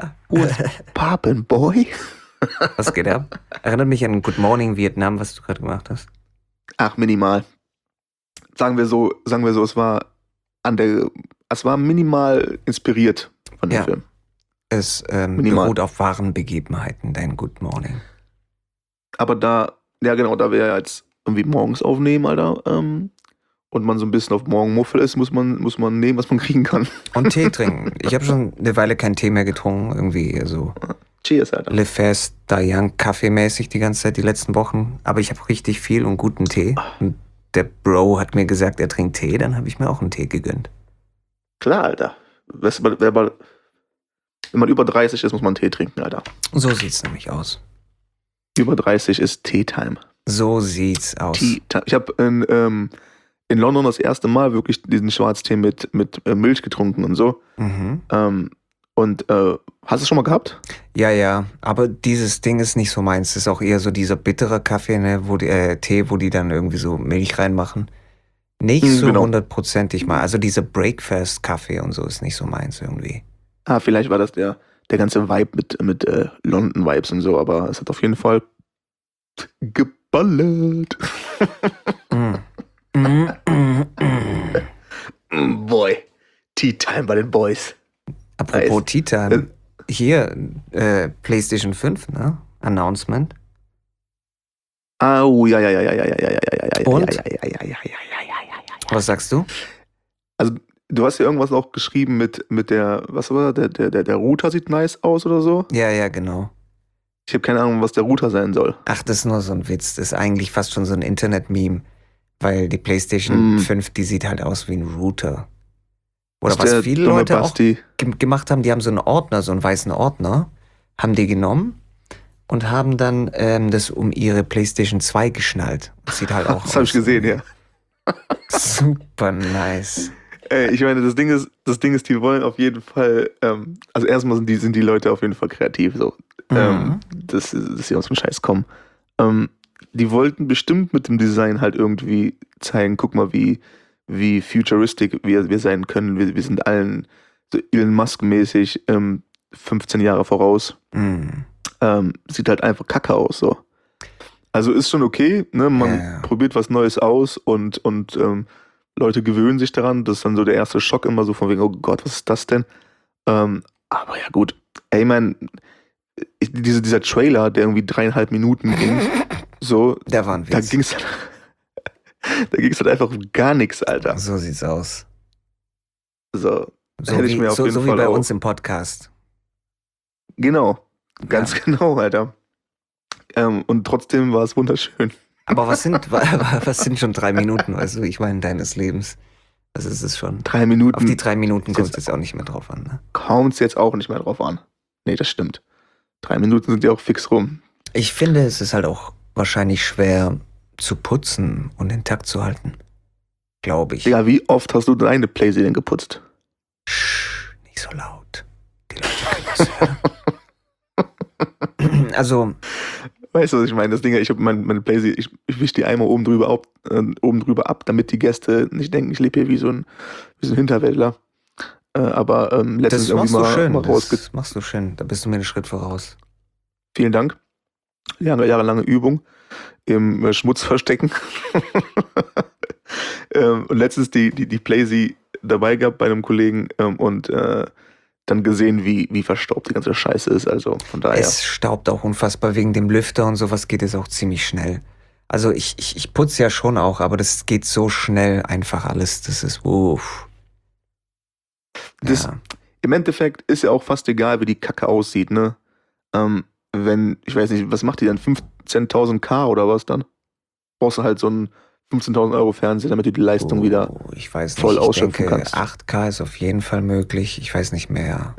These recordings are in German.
What's poppin', boy? Was geht ab? Erinnert mich an Good Morning Vietnam, was du gerade gemacht hast. Ach, minimal. Sagen wir so, es war minimal inspiriert von dem Film. Es Minimal. beruht auf wahren Begebenheiten, dein Good Morning. Aber da wir ja jetzt irgendwie morgens aufnehmen, Alter, und man so ein bisschen auf Morgenmuffel ist, muss man nehmen, was man kriegen kann. Und Tee trinken. Ich habe schon eine Weile keinen Tee mehr getrunken, irgendwie so Cheers, Alter. Live Fast, Die Young, kaffeemäßig die ganze Zeit, die letzten Wochen. Aber ich habe richtig viel und guten Tee. Und der Bro hat mir gesagt, er trinkt Tee, dann habe ich mir auch einen Tee gegönnt. Klar, Alter. Wenn man über 30 ist, muss man einen Tee trinken, Alter. So sieht's nämlich aus. Über 30 ist Tea-Time. So sieht's aus. Tea-Time. Ich habe in London das erste Mal wirklich diesen Schwarztee mit Milch getrunken und so. Mhm. Hast du es schon mal gehabt? Ja, aber dieses Ding ist nicht so meins. Es ist auch eher so dieser bittere Kaffee, ne, Tee, wo die dann irgendwie so Milch reinmachen. Nicht so hundertprozentig mal. Also dieser Breakfast-Kaffee und so ist nicht so meins irgendwie. Vielleicht war das der ganze Vibe mit London-Vibes und so, aber es hat auf jeden Fall geballert. Boy, Tea Time bei den Boys. Apropos Nice. Tea Time, hier PlayStation 5, ne? Announcement. Oh, ja. Und? Was sagst du? Also, du hast ja irgendwas noch geschrieben mit der, was war das? Der Router sieht nice aus oder so? Ja, genau. Ich habe keine Ahnung, was der Router sein soll. Ach, das ist nur so ein Witz. Das ist eigentlich fast schon so ein Internet-Meme. Weil die PlayStation 5, die sieht halt aus wie ein Router. Oder was viele Leute auch gemacht haben, die haben so einen Ordner, so einen weißen Ordner, haben die genommen und haben dann das um ihre PlayStation 2 geschnallt. Das sieht halt auch Das habe ich gesehen, ja. Super nice. Ich meine, das Ding ist, die wollen auf jeden Fall, also erstmal sind die Leute auf jeden Fall kreativ, so, dass sie aus dem Scheiß kommen. Die wollten bestimmt mit dem Design halt irgendwie zeigen, guck mal, wie futuristisch wir sein können. Wir sind allen so Elon Musk-mäßig 15 Jahre voraus. Sieht halt einfach kacke aus, so. Also ist schon okay, ne? Man probiert was Neues aus und Leute gewöhnen sich daran. Das ist dann so der erste Schock immer so von wegen, oh Gott, was ist das denn? Aber ja gut, ey, dieser Trailer, der irgendwie 3,5 Minuten ging, so, der war ein Witz. Da ging's halt einfach um gar nichts, Alter. So sieht's aus. So hätte ich mir auf jeden so Fall wie bei auch uns im Podcast. Genau, ganz genau, Alter. Und trotzdem war es wunderschön. Aber was sind schon 3 Minuten, also ich meine, deines Lebens? Das ist es schon. 3 Minuten. Auf die 3 Minuten kommt es jetzt auch nicht mehr drauf an, ne? Kommt es jetzt auch nicht mehr drauf an. Nee, das stimmt. 3 Minuten sind ja auch fix rum. Ich finde, es ist halt auch wahrscheinlich schwer zu putzen und intakt zu halten. Glaube ich. Digga, wie oft hast du deine Playserie geputzt? Nicht so laut. Die Leute können das hören. Also. Weißt du, was ich meine? Das Ding, ich habe meine Playserie, ich wische die einmal oben drüber ab, damit die Gäste nicht denken, ich lebe hier wie so ein Hinterwäldler. Aber letztens irgendwie mal Das machst du schön. Da bist du mir einen Schritt voraus. Vielen Dank. Jahrelange Übung im Schmutz verstecken. Und letztens die Playsee dabei gehabt bei einem Kollegen und dann gesehen, wie verstaubt die ganze Scheiße ist. Also von daher. Es staubt auch unfassbar wegen dem Lüfter und sowas geht es auch ziemlich schnell. Also ich putze ja schon auch, aber das geht so schnell einfach alles. Das ist uff. Im Endeffekt ist ja auch fast egal, wie die Kacke aussieht, ne? Wenn, ich weiß nicht, was macht die dann? 15.000 K oder was dann? Brauchst du halt so einen 15.000 Euro Fernseher, damit du die Leistung wieder voll ausschöpfen kannst. 8K ist auf jeden Fall möglich. Ich weiß nicht mehr.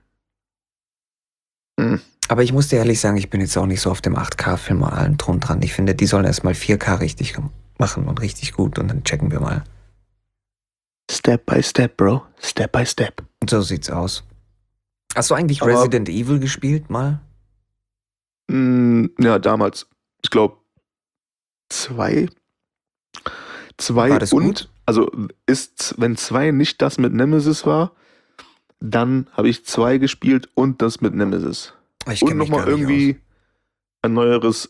Aber ich muss dir ehrlich sagen, ich bin jetzt auch nicht so auf dem 8K-Film und allem drum dran. Ich finde, die sollen erstmal 4K richtig machen und richtig gut und dann checken wir mal. Step by step, Bro. Step by step. So sieht's aus. Hast du eigentlich Resident Evil gespielt mal? Ja, damals. Ich glaube 2. War das und gut? Also wenn 2 nicht das mit Nemesis war, Dann habe ich 2 gespielt und das mit Nemesis. Und nochmal irgendwie ein neueres,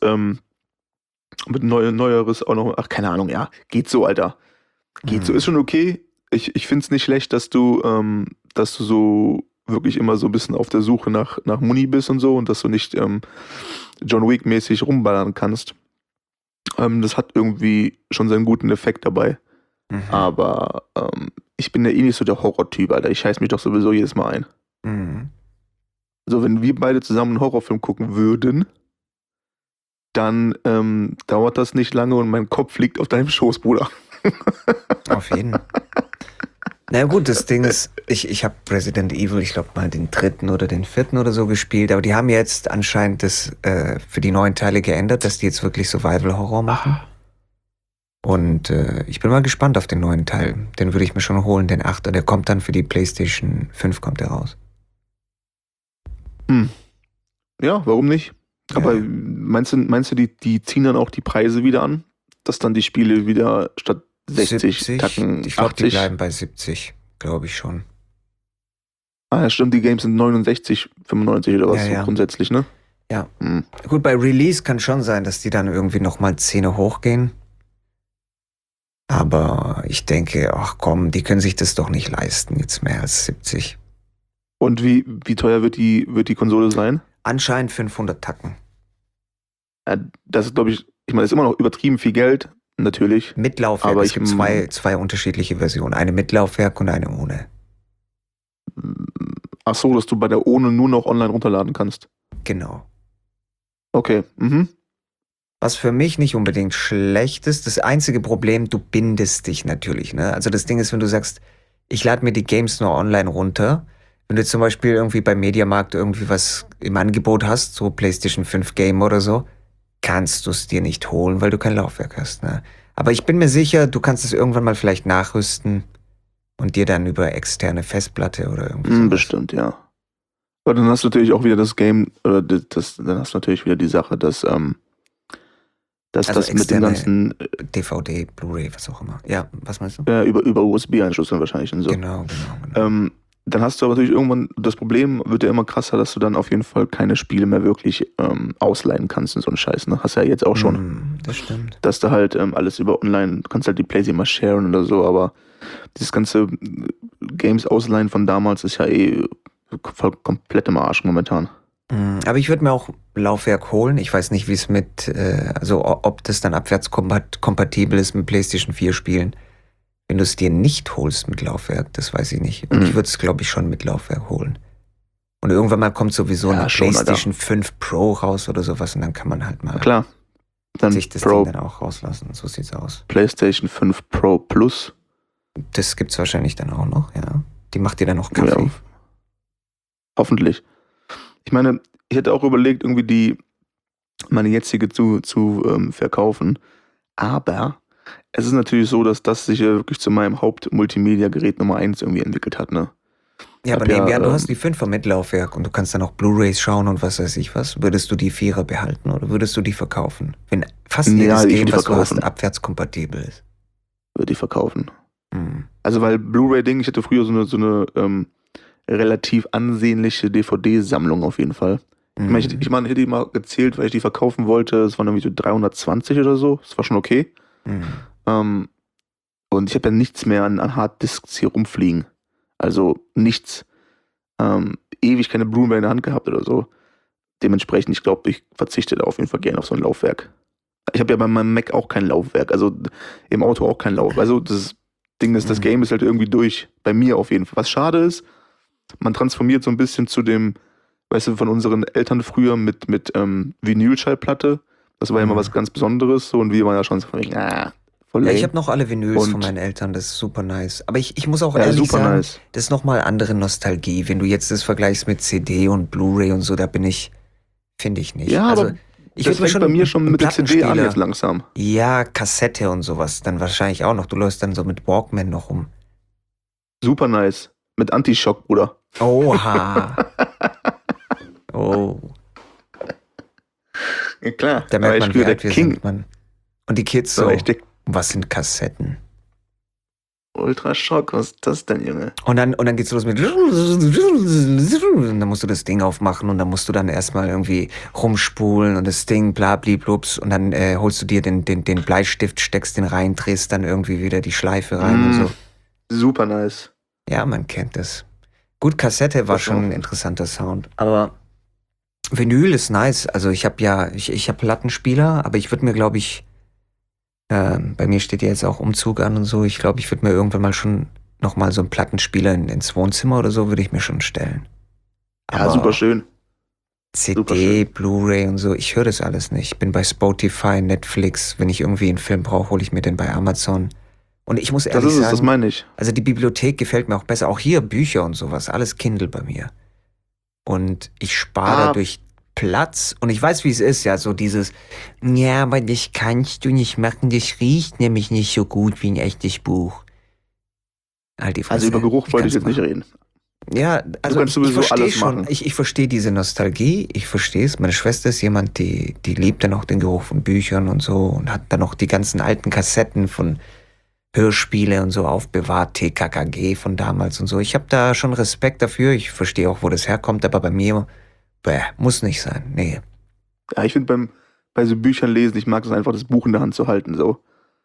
neueres auch noch, ach, keine Ahnung, ja, geht so, Alter. Geht so, ist schon okay. Ich finde es nicht schlecht, dass du so wirklich immer so ein bisschen auf der Suche nach Muni bist und so und dass du nicht John Wick-mäßig rumballern kannst. Das hat irgendwie schon seinen guten Effekt dabei. Aber ich bin ja eh nicht so der Horrortyp, Alter. Ich scheiß mich doch sowieso jedes Mal ein. Also wenn wir beide zusammen einen Horrorfilm gucken würden, dann dauert das nicht lange und mein Kopf liegt auf deinem Schoß, Bruder. Auf jeden Fall. Na gut, das Ding ist, ich habe Resident Evil, ich glaube mal den 3. oder den 4. oder so gespielt, aber die haben jetzt anscheinend das für die neuen Teile geändert, dass die jetzt wirklich Survival-Horror machen. Und ich bin mal gespannt auf den neuen Teil. Den würde ich mir schon holen, den 8er. Der kommt dann für die PlayStation 5 kommt der raus. Ja, warum nicht? Ja. Aber meinst du, die ziehen dann auch die Preise wieder an? Dass dann die Spiele wieder statt 60 Tacken ich glaube, die bleiben bei 70, glaube ich schon. Ah, ja, stimmt, die Games sind 69, 95 oder was, so grundsätzlich, ne? Ja. Gut, bei Release kann schon sein, dass die dann irgendwie nochmal 10 hochgehen. Aber ich denke, ach komm, die können sich das doch nicht leisten, jetzt mehr als 70. Und wie teuer wird die Konsole sein? Anscheinend 500 Tacken. Ja, das ist, glaube ich meine, ist immer noch übertrieben viel Geld, natürlich. Mit Laufwerk, aber es gibt zwei unterschiedliche Versionen. Eine mit Laufwerk und eine ohne. Ach so, dass du bei der ohne nur noch online runterladen kannst. Genau. Okay, Was für mich nicht unbedingt schlecht ist, das einzige Problem, du bindest dich natürlich, ne? Also das Ding ist, wenn du sagst, ich lade mir die Games nur online runter, wenn du zum Beispiel irgendwie beim Mediamarkt irgendwie was im Angebot hast, so PlayStation 5 Game oder so, kannst du es dir nicht holen, weil du kein Laufwerk hast, ne? Aber ich bin mir sicher, du kannst es irgendwann mal vielleicht nachrüsten und dir dann über externe Festplatte oder irgendwie sowas. Bestimmt, ja. Aber dann hast du natürlich auch wieder das Game, oder dann hast du natürlich wieder die Sache, dass Also das mit dem ganzen DVD, Blu-ray, was auch immer. Ja, was meinst du? Ja, über USB-Anschluss dann wahrscheinlich und so. Genau. Dann hast du aber natürlich irgendwann, das Problem wird ja immer krasser, dass du dann auf jeden Fall keine Spiele mehr wirklich ausleihen kannst und so einen Scheiß. Ne? Hast ja jetzt auch schon. Das stimmt. Dass du halt alles über online, du kannst halt die PlayStation mal sharen oder so, aber dieses ganze Games ausleihen von damals ist ja voll komplett im Arsch momentan. Aber ich würde mir auch Laufwerk holen. Ich weiß nicht, wie es also ob das dann abwärtskompatibel ist mit PlayStation 4 Spielen. Wenn du es dir nicht holst mit Laufwerk, das weiß ich nicht. Und ich würde es, glaube ich, schon mit Laufwerk holen. Und irgendwann mal kommt sowieso eine PlayStation 5 Pro raus oder sowas und dann kann man halt mal dann sich das Ding dann auch rauslassen. So sieht's aus. PlayStation 5 Pro Plus. Das gibt's wahrscheinlich dann auch noch, ja. Die macht dir dann noch Kaffee. Ja, hoffentlich. Ich meine, ich hätte auch überlegt, irgendwie meine jetzige zu verkaufen. Aber es ist natürlich so, dass das sich ja wirklich zu meinem Haupt-Multimedia-Gerät Nummer 1 irgendwie entwickelt hat, ne? Ja, aber nehmen wir an, du hast die 5er mit Laufwerk und du kannst dann auch Blu-Rays schauen und was weiß ich was. Würdest du die 4er behalten oder würdest du die verkaufen? Wenn fast jedes Game, was du hast, abwärtskompatibel ist. Würde ich verkaufen. Also weil Blu-ray-Ding, ich hatte früher so eine relativ ansehnliche DVD-Sammlung auf jeden Fall. Ich meine, ich hätte die mal gezählt, weil ich die verkaufen wollte. Es waren irgendwie so 320 oder so. Das war schon okay. Und ich habe ja nichts mehr an Harddisks hier rumfliegen. Also nichts. Ewig keine Blu-ray in der Hand gehabt oder so. Dementsprechend, ich glaube, ich verzichte da auf jeden Fall gerne auf so ein Laufwerk. Ich habe ja bei meinem Mac auch kein Laufwerk. Also im Auto auch kein Laufwerk. Also das Ding ist, das Game ist halt irgendwie durch. Bei mir auf jeden Fall. Was schade ist, man transformiert so ein bisschen zu dem, weißt du, von unseren Eltern früher mit Vinylschallplatte. Das war ja immer was ganz Besonderes. So, und wir waren ja schon so voll lame. Ja, ich habe noch alle Vinyls von meinen Eltern, das ist super nice. Aber ich muss auch ehrlich sagen, das ist nochmal andere Nostalgie. Wenn du jetzt das vergleichst mit CD und Blu-ray und so, finde ich nicht. Ja, also, aber das fängt bei mir schon mit der CD an jetzt langsam. Ja, Kassette und sowas, dann wahrscheinlich auch noch. Du läufst dann so mit Walkman noch rum. Super nice. Mit Anti-Shock, Bruder. Oha. Oh. Ja, klar. Da merkt man, wie alt wir sind, Mann. Und die Kids so, was sind Kassetten? Ultraschock, was ist das denn, Junge? Und dann geht's los mit und dann musst du das Ding aufmachen und dann musst du dann erstmal irgendwie rumspulen und das Ding blabliblups und dann holst du dir den Bleistift, steckst den rein, drehst dann irgendwie wieder die Schleife rein und so. Super nice. Ja, man kennt das. Gut, Kassette war schon ein interessanter Sound, aber Vinyl ist nice. Also ich habe Plattenspieler, aber ich würde mir, glaube ich, bei mir steht ja jetzt auch Umzug an und so. Ich glaube, ich würde mir irgendwann mal schon nochmal so einen Plattenspieler ins Wohnzimmer oder so würde ich mir schon stellen. Aber ja, super schön. CD, Blu-ray und so, ich höre das alles nicht. Ich bin bei Spotify, Netflix. Wenn ich irgendwie einen Film brauche, hole ich mir den bei Amazon. Und ich muss ehrlich sagen, das meine ich. Also die Bibliothek gefällt mir auch besser. Auch hier Bücher und sowas, alles Kindle bei mir. Und ich spare dadurch Platz und ich weiß, wie es ist, ja, so dieses, ja, aber das kannst du nicht machen, das riecht nämlich nicht so gut wie ein echtes Buch. Halt die Fresse. Also über Geruch wollte ich jetzt nicht reden. Ja, also ich verstehe schon, machen. Ich verstehe diese Nostalgie, ich verstehe es. Meine Schwester ist jemand, die liebt dann auch den Geruch von Büchern und so und hat dann auch die ganzen alten Kassetten von Hörspiele und so aufbewahrt, TKKG von damals und so. Ich habe da schon Respekt dafür, ich verstehe auch, wo das herkommt, aber bei mir muss nicht sein, nee. Ja, ich finde bei so Büchern lesen, ich mag es einfach, das Buch in der Hand zu halten, so.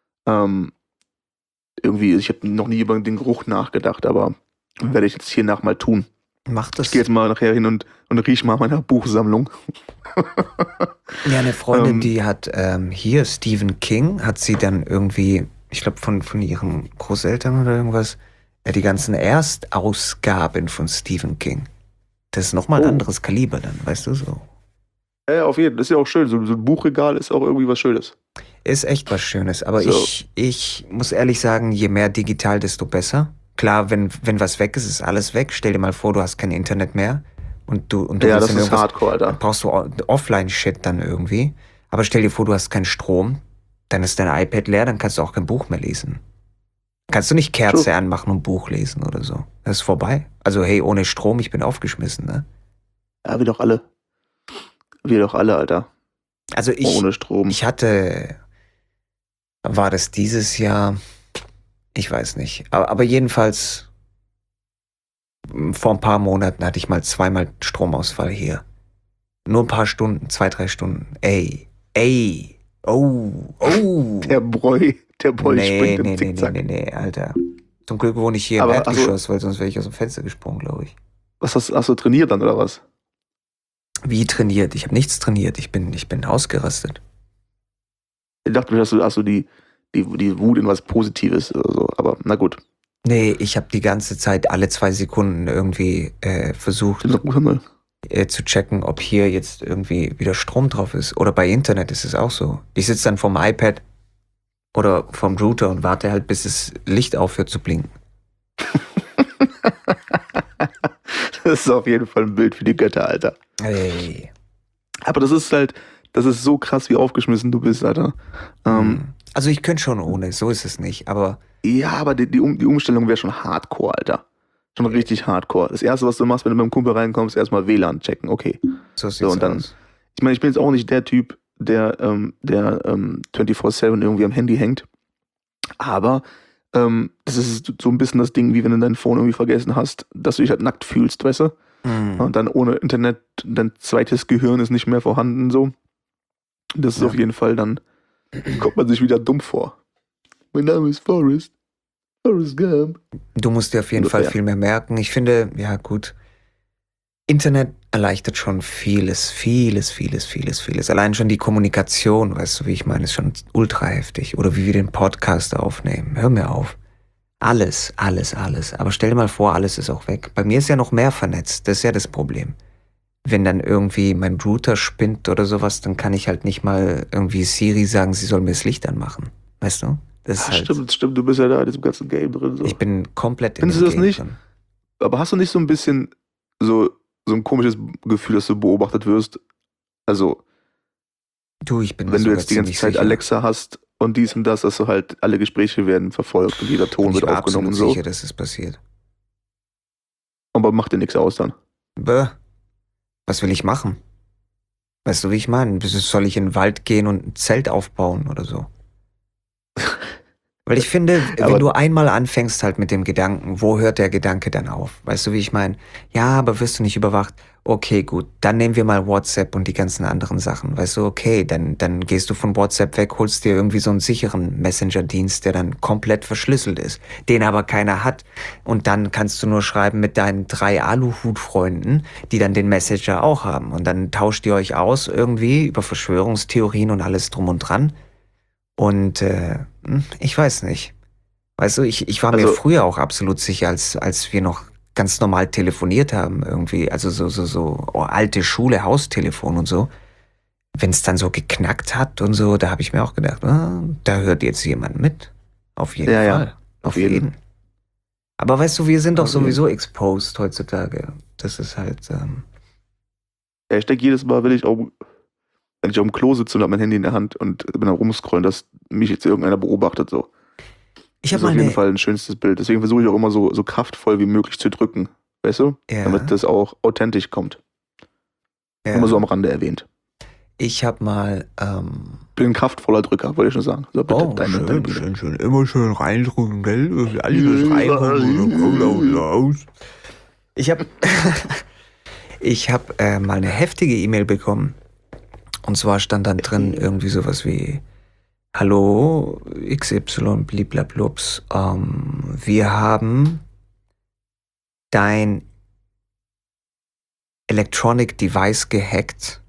Irgendwie, ich habe noch nie über den Geruch nachgedacht, aber werde ich jetzt hier nach mal tun. Mach das. Ich gehe jetzt mal nachher hin und riech mal meine Buchsammlung. Ja, eine Freundin, die hat hier Stephen King, hat sie dann irgendwie, ich glaube von ihren Großeltern oder irgendwas, die ganzen Erstausgaben von Stephen King. Das ist nochmal ein anderes Kaliber dann, weißt du so. Ja, auf jeden Fall. Das ist ja auch schön. So ein Buchregal ist auch irgendwie was Schönes. Ist echt was Schönes. Aber so. Ich muss ehrlich sagen, je mehr digital, desto besser. Klar, wenn was weg ist, ist alles weg. Stell dir mal vor, du hast kein Internet mehr. Und du ja, das ist Hardcore, Alter. Brauchst du Offline-Shit dann irgendwie. Aber stell dir vor, du hast keinen Strom. Dann ist dein iPad leer, dann kannst du auch kein Buch mehr lesen. Kannst du nicht Kerze anmachen und Buch lesen oder so. Das ist vorbei. Also hey, ohne Strom, ich bin aufgeschmissen, ne? Ja, wir doch alle. Wir doch alle, Alter. Also ohne Strom. Ich hatte, war das dieses Jahr? Ich weiß nicht. Aber jedenfalls, vor ein paar Monaten hatte ich mal zweimal Stromausfall hier. Nur ein paar Stunden, 2-3 Stunden. Ey. Oh. Der Boy springt im Zickzack. Nee, Alter. Zum Glück wohne ich hier im Erdgeschoss, weil sonst wäre ich aus dem Fenster gesprungen, glaube ich. Was hast du trainiert dann, oder was? Wie trainiert? Ich habe nichts trainiert. Ich bin ausgerastet. Ich dachte, hast du die Wut in was Positives oder so, aber na gut. Nee, ich habe die ganze Zeit alle 2 Sekunden irgendwie versucht zu checken, ob hier jetzt irgendwie wieder Strom drauf ist. Oder bei Internet ist es auch so. Ich sitze dann vorm iPad oder vom Router und warte halt, bis das Licht aufhört zu blinken. Das ist auf jeden Fall ein Bild für die Götter, Alter. Hey. Aber das ist so krass, wie aufgeschmissen du bist, Alter. Also ich könnte schon ohne, so ist es nicht, aber... Ja, aber die Umstellung wäre schon hardcore, Alter. Schon richtig hardcore. Das Erste, was du machst, wenn du mit dem Kumpel reinkommst, erstmal WLAN checken, okay. So sieht's und dann, aus. Ich meine, ich bin jetzt auch nicht der Typ, der 24/7 irgendwie am Handy hängt. Aber das ist so ein bisschen das Ding, wie wenn du dein Phone irgendwie vergessen hast, dass du dich halt nackt fühlst, weißt du? Und dann ohne Internet, dein zweites Gehirn ist nicht mehr vorhanden, so. Das ist auf jeden Fall, dann kommt man sich wieder dumm vor. Mein Name ist Forrest Gump. Du musst dir auf jeden Fall viel mehr merken. Ich finde, ja gut, Internet erleichtert schon vieles. Allein schon die Kommunikation, weißt du, wie ich meine, ist schon ultra heftig. Oder wie wir den Podcast aufnehmen. Hör mir auf. Alles. Aber stell dir mal vor, alles ist auch weg. Bei mir ist ja noch mehr vernetzt. Das ist ja das Problem. Wenn dann irgendwie mein Router spinnt oder sowas, dann kann ich halt nicht mal irgendwie Siri sagen, sie soll mir das Licht anmachen. Weißt du? Das ist halt, stimmt, du bist ja da in diesem ganzen Game drin. So. Ich bin komplett in dem Game drin. Findest du das nicht? Aber hast du nicht so ein bisschen so ein komisches Gefühl, dass du beobachtet wirst? Also, ich bin wenn du jetzt die ganze Zeit sicher. Alexa hast und dies und das, dass du halt alle Gespräche werden verfolgt und jeder Ton wird aufgenommen und so. Ich bin sicher, dass es passiert. Aber macht dir nichts aus dann? Was will ich machen? Weißt du, wie ich meine? Soll ich in den Wald gehen und ein Zelt aufbauen oder so? Weil ich finde, wenn du einmal anfängst halt mit dem Gedanken, wo hört der Gedanke dann auf? Weißt du, wie ich meine? Ja, aber wirst du nicht überwacht? Okay, gut, dann nehmen wir mal WhatsApp und die ganzen anderen Sachen. Weißt du, okay, dann gehst du von WhatsApp weg, holst dir irgendwie so einen sicheren Messenger-Dienst, der dann komplett verschlüsselt ist, den aber keiner hat. Und dann kannst du nur schreiben mit deinen 3 Aluhut-Freunden, die dann den Messenger auch haben. Und dann tauscht ihr euch aus irgendwie über Verschwörungstheorien und alles drum und dran. Und ich weiß nicht. Weißt du, ich war mir früher auch absolut sicher, als wir noch ganz normal telefoniert haben irgendwie, also so alte Schule, Haustelefon und so. Wenn es dann so geknackt hat und so, da habe ich mir auch gedacht, da hört jetzt jemand mit. Auf jeden Fall. Ja, auf jeden. Aber weißt du, wir sind doch sowieso exposed heutzutage. Das ist halt... Ja, ich denke jedes Mal, wenn ich auf dem Klo sitze und habe mein Handy in der Hand und bin am rumscrollen, dass mich jetzt irgendeiner beobachtet. So. Das ist auf jeden Fall ein schönstes Bild. Deswegen versuche ich auch immer so kraftvoll wie möglich zu drücken. Weißt du? Ja. Damit das auch authentisch kommt. Ja. Immer so am Rande erwähnt. Ich habe mal... bin ein kraftvoller Drücker, wollte ich schon sagen. So, bitte, schön. Immer schön reindrücken, gell? Alles rein. Ich habe mal eine heftige E-Mail bekommen. Und zwar stand dann drin irgendwie sowas wie: Hallo, XY, bliblablups, wir haben dein Electronic Device gehackt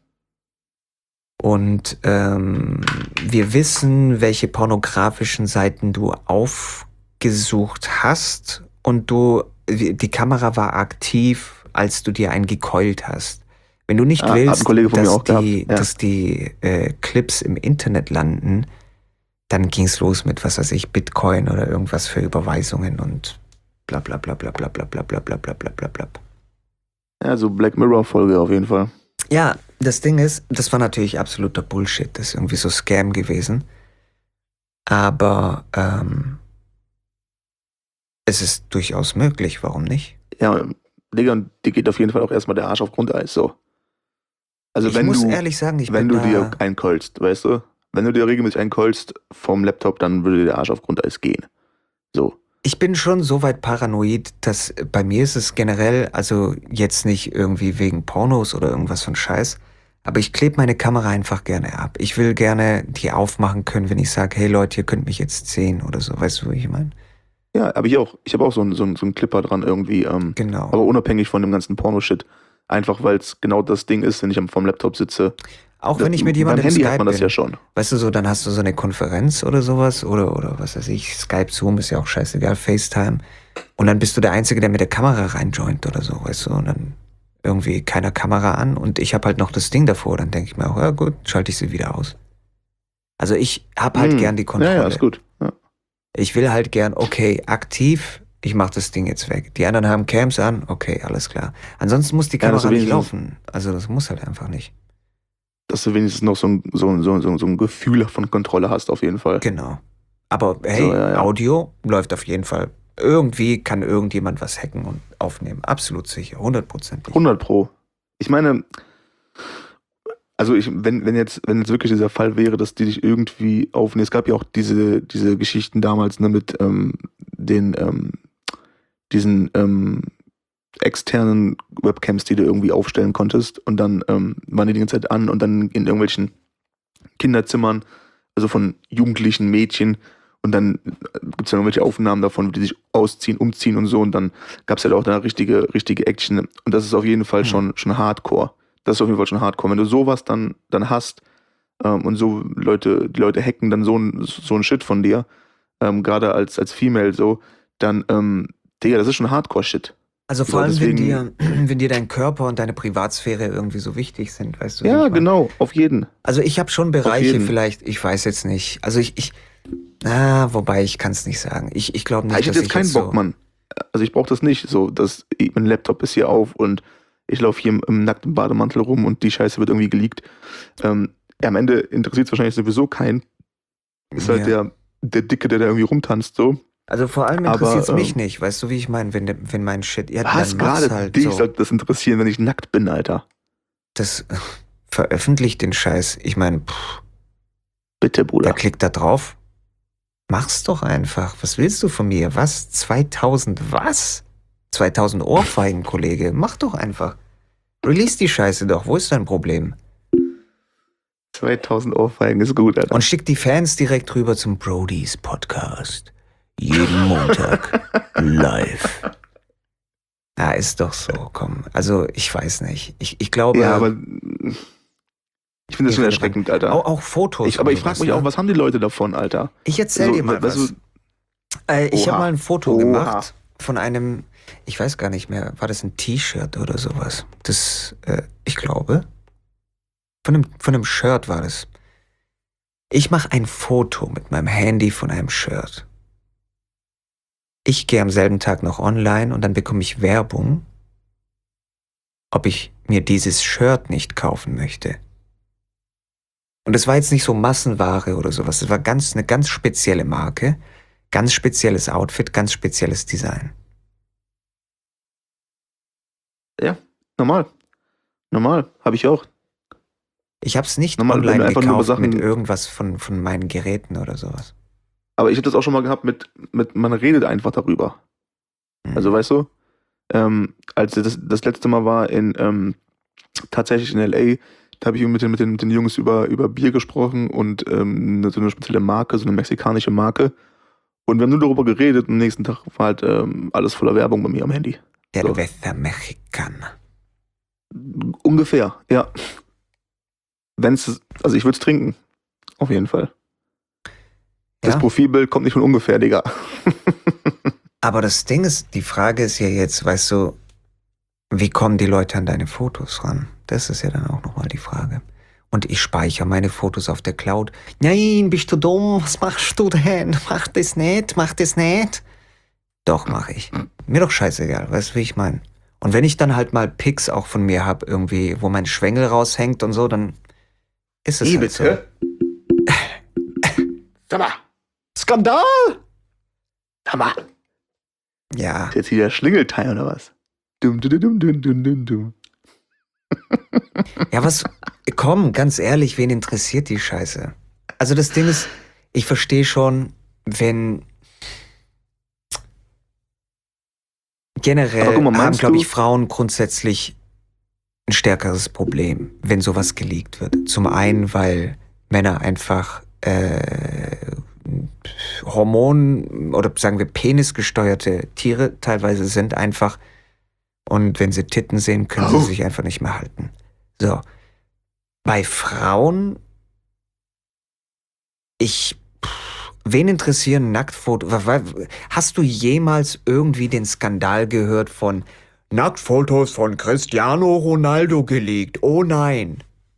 und wir wissen, welche pornografischen Seiten du aufgesucht hast und die Kamera war aktiv, als du dir einen gekeult hast. Wenn du nicht willst, dass die Clips im Internet landen, dann ging's los mit, was weiß ich, Bitcoin oder irgendwas für Überweisungen und bla bla bla bla bla bla bla bla bla bla bla bla bla. Ja, so Black Mirror-Folge auf jeden Fall. Ja, das Ding ist, das war natürlich absoluter Bullshit. Das ist irgendwie so Scam gewesen. Aber es ist durchaus möglich, warum nicht? Ja, Digga, und dir geht auf jeden Fall auch erstmal der Arsch auf Grundeis, so. Also ich muss ehrlich sagen, wenn du dir einkeulst, weißt du? Wenn du dir regelmäßig einkeulst vom Laptop, dann würde dir der Arsch auf Grundeis gehen. So. Ich bin schon so weit paranoid, dass bei mir ist es generell, also jetzt nicht irgendwie wegen Pornos oder irgendwas von Scheiß, aber ich klebe meine Kamera einfach gerne ab. Ich will gerne die aufmachen können, wenn ich sage, hey Leute, ihr könnt mich jetzt sehen oder so. Weißt du, wie ich meine? Ja, aber ich auch. Ich habe auch so einen Clipper dran irgendwie. Genau. Aber unabhängig von dem ganzen Porno-Shit. Einfach, weil es genau das Ding ist, wenn ich vom Laptop sitze. Auch wenn ich mit jemandem Handy Skype hat man das bin. Ja schon. Weißt du, so, dann hast du so eine Konferenz oder sowas oder was weiß ich, Skype, Zoom ist ja auch scheißegal, FaceTime. Und dann bist du der Einzige, der mit der Kamera reinjoint oder so, weißt du, und dann irgendwie keiner Kamera an und ich habe halt noch das Ding davor, dann denke ich mir auch, ja gut, schalte ich sie wieder aus. Also ich habe halt gern die Kontrolle. Ja, ist gut. Ja. Ich will halt gern, okay, aktiv, ich mach das Ding jetzt weg. Die anderen haben Cams an, okay, alles klar. Ansonsten muss die Kamera nicht laufen. Also das muss halt einfach nicht. Dass du wenigstens noch so ein Gefühl von Kontrolle hast, auf jeden Fall. Genau. Aber hey, Audio läuft auf jeden Fall. Irgendwie kann irgendjemand was hacken und aufnehmen. Absolut sicher, 100%. 100%. Ich meine, also wenn jetzt wirklich dieser Fall wäre, dass die dich irgendwie aufnehmen, es gab ja auch diese Geschichten damals, ne, mit diesen externen Webcams, die du irgendwie aufstellen konntest und dann waren die ganze Zeit an und dann in irgendwelchen Kinderzimmern, also von jugendlichen Mädchen und dann gibt es dann irgendwelche Aufnahmen davon, wie die sich ausziehen, umziehen und so und dann gab es halt auch da richtige Action und das ist auf jeden Fall schon Hardcore. Das ist auf jeden Fall schon Hardcore. Wenn du sowas dann hast und so die Leute hacken dann so ein Shit von dir, gerade als Female so, dann, Digga, das ist schon Hardcore-Shit. Also vor allem, wenn dir dein Körper und deine Privatsphäre irgendwie so wichtig sind, weißt du? Ja, genau, auf jeden. Also ich habe schon Bereiche vielleicht, ich weiß jetzt nicht, also wobei ich kann es nicht sagen. Ich glaube nicht, dass ich jetzt keinen Bock, Mann. Also ich brauche das nicht, so, dass mein Laptop ist hier auf und ich laufe hier im nackten Bademantel rum und die Scheiße wird irgendwie geleakt. Am Ende interessiert es wahrscheinlich sowieso keinen. Ist halt der Dicke, der da irgendwie rumtanzt, so. Also vor allem interessiert es mich nicht, weißt du, wie ich meine, wenn mein Shit... Ja, was gerade halt dich sollte das interessieren, wenn ich nackt bin, Alter? Das veröffentlicht den Scheiß. Ich meine, bitte, Bruder. Der klickt da drauf Mach's doch einfach. Was willst du von mir? Was? 2000 was? 2000 Ohrfeigen, Kollege. Mach doch einfach. Release die Scheiße doch. Wo ist dein Problem? 2000 Ohrfeigen ist gut, Alter. Und schick die Fans direkt rüber zum Brodys Podcast. Jeden Montag. Live. Ja, ist doch so, komm. Also, ich weiß nicht. Ich glaube... Ja, aber... Ich finde das schon erschreckend, Alter. Auch Fotos. Aber ich frage mich auch, was haben die Leute davon, Alter? Ich erzähl dir mal was. Ich habe mal ein Foto gemacht von einem, ich weiß gar nicht mehr, war das ein T-Shirt oder sowas? Das, ich glaube, von einem Shirt war das. Ich mache ein Foto mit meinem Handy von einem Shirt. Ich gehe am selben Tag noch online und dann bekomme ich Werbung, ob ich mir dieses Shirt nicht kaufen möchte. Und es war jetzt nicht so Massenware oder sowas. Es war eine ganz spezielle Marke, ganz spezielles Outfit, ganz spezielles Design. Ja, normal. Habe ich auch. Ich habe es nicht online gekauft mit irgendwas von meinen Geräten oder sowas. Aber ich habe das auch schon mal gehabt man redet einfach darüber. Also weißt du, als das letzte Mal war tatsächlich in L.A., da habe ich mit den Jungs über Bier gesprochen und so eine spezielle Marke, so eine mexikanische Marke. Und wir haben nur darüber geredet und am nächsten Tag war halt alles voller Werbung bei mir am Handy. Cerveza Mexicana. Ungefähr, ja. Also ich würde es trinken. Auf jeden Fall. Das Profilbild kommt nicht von ungefähr, Digga. Aber das Ding ist, die Frage ist ja jetzt, weißt du, wie kommen die Leute an deine Fotos ran? Das ist ja dann auch nochmal die Frage. Und ich speichere meine Fotos auf der Cloud. Nein, bist du dumm? Was machst du denn? Mach das nicht. Doch, mache ich. Mir doch scheißegal, weißt du, wie ich meine? Und wenn ich dann halt mal Pics auch von mir habe, irgendwie, wo mein Schwengel raushängt und so, dann ist es halt so. Sag mal. Skandal! Sag mal. Ja. Ist jetzt hier der Schlingelteil oder was? Dum. Ja, komm, ganz ehrlich, wen interessiert die Scheiße? Also das Ding ist, ich verstehe schon, wenn generell haben, glaube ich, Frauen grundsätzlich ein stärkeres Problem, wenn sowas geleakt wird. Zum einen, weil Männer einfach Hormon- oder sagen wir penisgesteuerte Tiere teilweise sind einfach. Und wenn sie Titten sehen, können sie sich einfach nicht mehr halten. So. Bei Frauen, wen interessieren Nacktfotos? Hast du jemals irgendwie den Skandal gehört von Nacktfotos von Cristiano Ronaldo geleakt? Oh nein.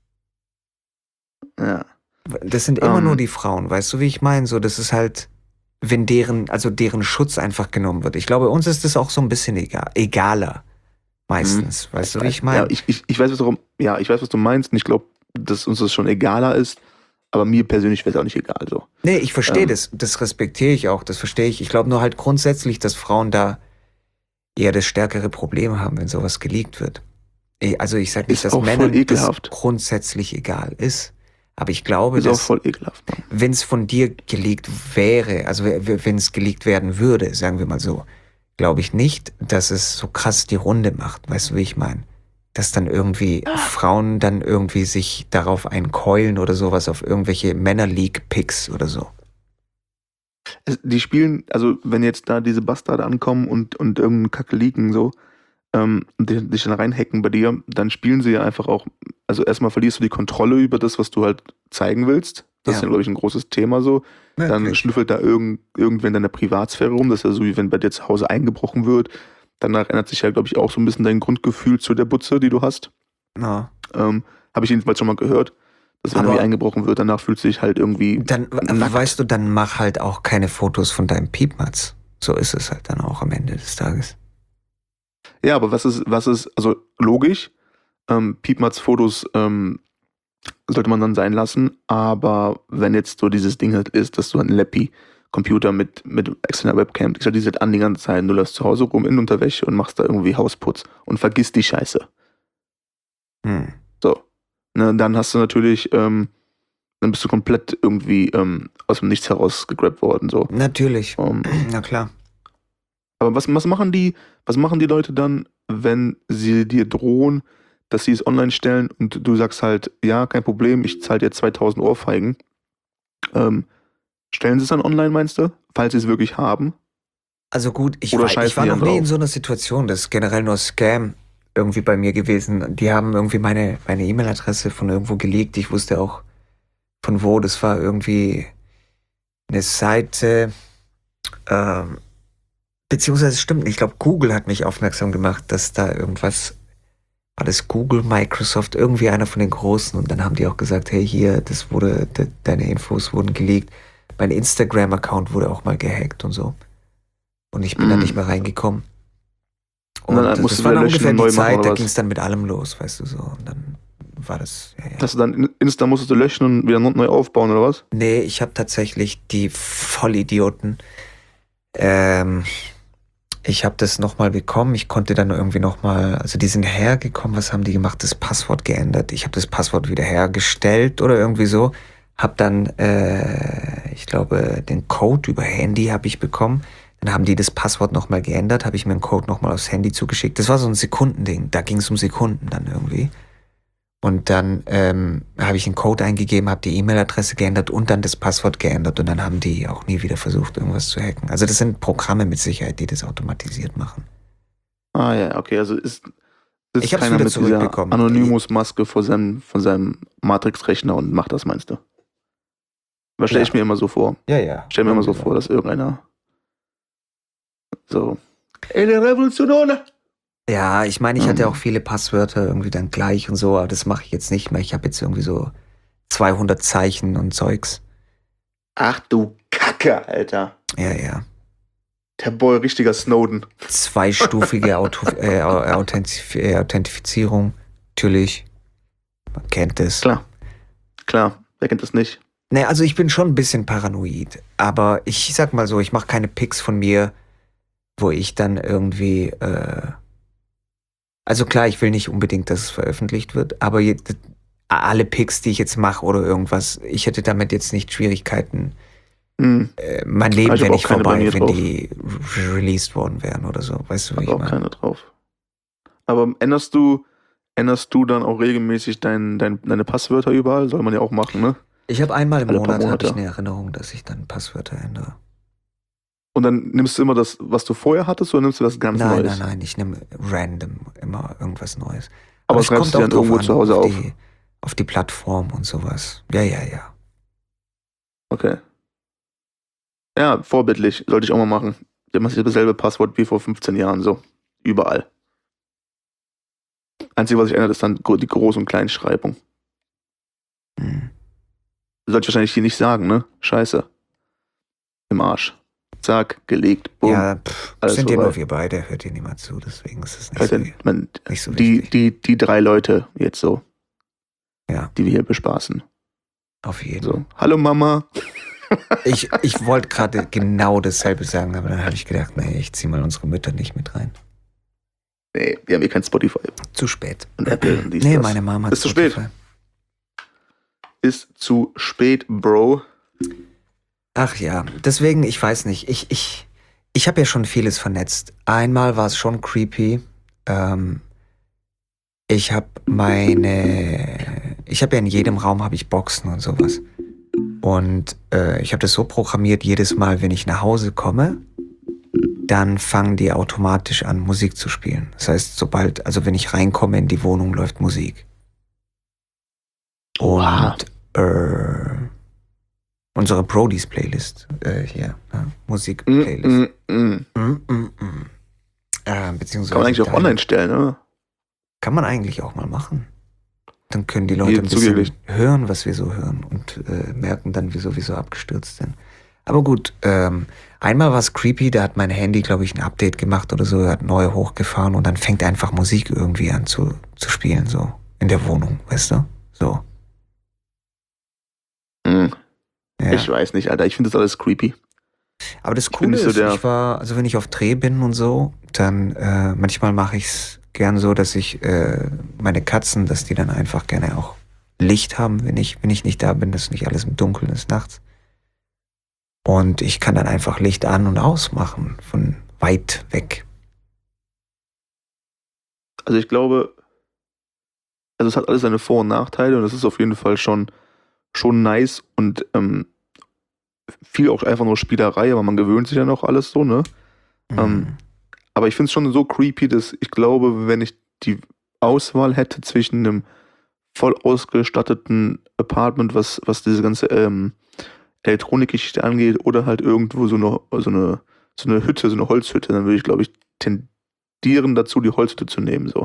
Ja. Das sind immer nur die Frauen, weißt du, wie ich meine? So, das ist halt, wenn deren Schutz einfach genommen wird. Ich glaube, uns ist das auch so ein bisschen egaler. Meistens, weißt du, wie ich meine? Ja, ich weiß, was du meinst und ich glaube, dass uns das schon egaler ist, aber mir persönlich wäre es auch nicht egal. So. Nee, ich verstehe das respektiere ich auch, das verstehe ich. Ich glaube nur halt grundsätzlich, dass Frauen da eher das stärkere Problem haben, wenn sowas geleakt wird. Also ich sage nicht, dass Männern das grundsätzlich egal ist, aber ich glaube, dass wenn es von dir geleakt wäre, also wenn es geleakt werden würde, sagen wir mal so, glaube ich nicht, dass es so krass die Runde macht. Weißt du, wie ich meine? Dass dann irgendwie Frauen dann irgendwie sich darauf einkeulen oder sowas, auf irgendwelche Männer-League-Picks oder so. Die spielen, also wenn jetzt da diese Bastarde ankommen und irgendeinen Kacke leaken so, und dich dann reinhacken bei dir, dann spielen sie ja einfach auch, also erstmal verlierst du die Kontrolle über das, was du halt zeigen willst. Das ist ja, glaube ich, ein großes Thema so. Ja, dann schnüffelt da irgendwer in deiner Privatsphäre rum. Das ist ja so, wie wenn bei dir zu Hause eingebrochen wird. Danach ändert sich ja, glaube ich, auch so ein bisschen dein Grundgefühl zu der Butze, die du hast. Ja. Habe ich jedenfalls schon mal gehört. Dass wenn irgendwie eingebrochen wird, danach fühlst du dich halt irgendwie dann, weißt du, dann mach halt auch keine Fotos von deinem Piepmatz. So ist es halt dann auch am Ende des Tages. Ja, aber was ist, also logisch, Piepmatz-Fotos sollte man dann sein lassen, aber wenn jetzt so dieses Ding halt ist, dass du einen Lappi-Computer mit externer Webcam, die halt an die ganze Zeit, du läufst zu Hause rum in Unterwäsche und machst da irgendwie Hausputz und vergisst die Scheiße. So. Ne, dann hast du natürlich dann bist du komplett irgendwie aus dem Nichts heraus gegrabt worden. So. Natürlich. Na klar. Aber was machen die Leute dann, wenn sie dir drohen, dass sie es online stellen und du sagst halt, ja, kein Problem, ich zahle dir 2000 Ohrfeigen. Stellen sie es dann online, meinst du? Falls sie es wirklich haben? Also gut, ich war noch nie in so einer Situation, das ist generell nur Scam irgendwie bei mir gewesen. Die haben irgendwie meine E-Mail-Adresse von irgendwo geleakt. Ich wusste auch von wo. Das war irgendwie eine Seite, beziehungsweise es stimmt nicht. Ich glaube, Google hat mich aufmerksam gemacht, dass da irgendwas, war das Google, Microsoft, irgendwie einer von den Großen. Und dann haben die auch gesagt, hey, hier, deine Infos wurden geleakt. Mein Instagram-Account wurde auch mal gehackt und so. Und ich bin da nicht mehr reingekommen. Und das war dann ungefähr die Zeit, da ging es dann mit allem los, weißt du so. Und dann war das, ja. Hast du dann Insta musstest du löschen und wieder neu aufbauen, oder was? Nee, ich habe tatsächlich die Vollidioten. Ich habe das nochmal bekommen. Ich konnte dann irgendwie nochmal, also die sind hergekommen, was haben die gemacht? Das Passwort geändert. Ich habe das Passwort wieder hergestellt oder irgendwie so. Hab dann, ich glaube, den Code über Handy habe ich bekommen. Dann haben die das Passwort nochmal geändert, habe ich mir den Code nochmal aufs Handy zugeschickt. Das war so ein Sekundending, da ging es um Sekunden dann irgendwie. Und dann habe ich den Code eingegeben, habe die E-Mail-Adresse geändert und dann das Passwort geändert. Und dann haben die auch nie wieder versucht, irgendwas zu hacken. Also das sind Programme mit Sicherheit, die das automatisiert machen. Ah ja, okay, also ist ich habe es wieder zurückbekommen. Anonymous-Maske von seinem Matrix-Rechner und macht das, meinst du? Was stelle ich mir immer so vor? Ja. Stell mir immer so vor, dass irgendeiner so eine Revolution. Ja, ich meine, ich hatte auch viele Passwörter irgendwie dann gleich und so, aber das mache ich jetzt nicht mehr. Ich habe jetzt irgendwie so 200 Zeichen und Zeugs. Ach du Kacke, Alter. Ja. Der Boy, richtiger Snowden. Zweistufige Authentifizierung, natürlich. Man kennt es. Klar, wer kennt das nicht? Ne, also ich bin schon ein bisschen paranoid, aber ich sag mal so, ich mache keine Pics von mir, wo ich dann irgendwie, also klar, ich will nicht unbedingt, dass es veröffentlicht wird, aber alle Pics, die ich jetzt mache oder irgendwas, ich hätte damit jetzt nicht Schwierigkeiten, mein Leben wäre nicht vorbei, wenn die released worden wären oder so, weißt du, wie ich meine? Ich habe auch keine drauf. Aber änderst du dann auch regelmäßig deine Passwörter überall? Soll man ja auch machen, ne? Ich habe einmal im Monat habe ich eine Erinnerung, dass ich dann Passwörter ändere. Und dann nimmst du immer das, was du vorher hattest, oder nimmst du das ganz Neues? Nein, ich nehme random immer irgendwas Neues. Aber es kommt auch dann irgendwo zu Hause auf die Plattform und sowas. Ja. Okay. Ja, vorbildlich. Sollte ich auch mal machen. Ich habe dasselbe Passwort wie vor 15 Jahren, so. Überall. Einzige, was sich ändert, ist dann die Groß- und Kleinschreibung. Sollte ich wahrscheinlich hier nicht sagen, ne? Scheiße. Im Arsch. Zack, gelegt, bumm. Ja, sind ja nur wir beide, hört hier niemand zu, deswegen ist es nicht so wichtig. Die 3 Leute jetzt so, die wir hier bespaßen. Auf jeden Fall. So. Hallo Mama. Ich wollte gerade genau dasselbe sagen, aber dann habe ich gedacht, nee, ich ziehe mal unsere Mütter nicht mit rein. Nee, wir haben hier kein Spotify. Zu spät. Und Apple und nee, meine Mama hat Ist Spotify. Zu spät. Ist zu spät, Bro. Ach ja, deswegen, ich weiß nicht, ich habe ja schon vieles vernetzt. Einmal war es schon creepy. Ich habe ja in jedem Raum habe ich Boxen und sowas. Und ich habe das so programmiert, jedes Mal, wenn ich nach Hause komme, dann fangen die automatisch an, Musik zu spielen. Das heißt, wenn ich reinkomme in die Wohnung, läuft Musik. Und unsere Brodys Playlist hier, Musik-Playlist. Beziehungsweise kann man eigentlich auch online stellen, oder? Kann man eigentlich auch mal machen. Dann können die Leute ein bisschen hören, was wir so hören und merken dann, wieso wir so abgestürzt sind. Aber gut, einmal war es creepy, da hat mein Handy, glaube ich, ein Update gemacht oder so, hat neu hochgefahren und dann fängt einfach Musik irgendwie an zu spielen, so in der Wohnung, weißt du? So. Ja. Ich weiß nicht, Alter. Ich finde das alles creepy. Aber das Coole ist, wenn ich auf Dreh bin und so, dann manchmal mache ich es gern so, dass ich meine Katzen, dass die dann einfach gerne auch Licht haben, wenn ich nicht da bin, dass nicht alles im Dunkeln ist nachts. Und ich kann dann einfach Licht an- und ausmachen, von weit weg. Also ich glaube, also es hat alles seine Vor- und Nachteile und es ist auf jeden Fall schon nice und viel auch einfach nur Spielerei, aber man gewöhnt sich ja noch alles so, ne? Aber ich finde es schon so creepy, dass ich glaube, wenn ich die Auswahl hätte zwischen einem voll ausgestatteten Apartment, was diese ganze Elektronikgeschichte angeht, oder halt irgendwo so eine Hütte, so eine Holzhütte, dann würde ich, glaube ich, tendieren dazu, die Holzhütte zu nehmen, so.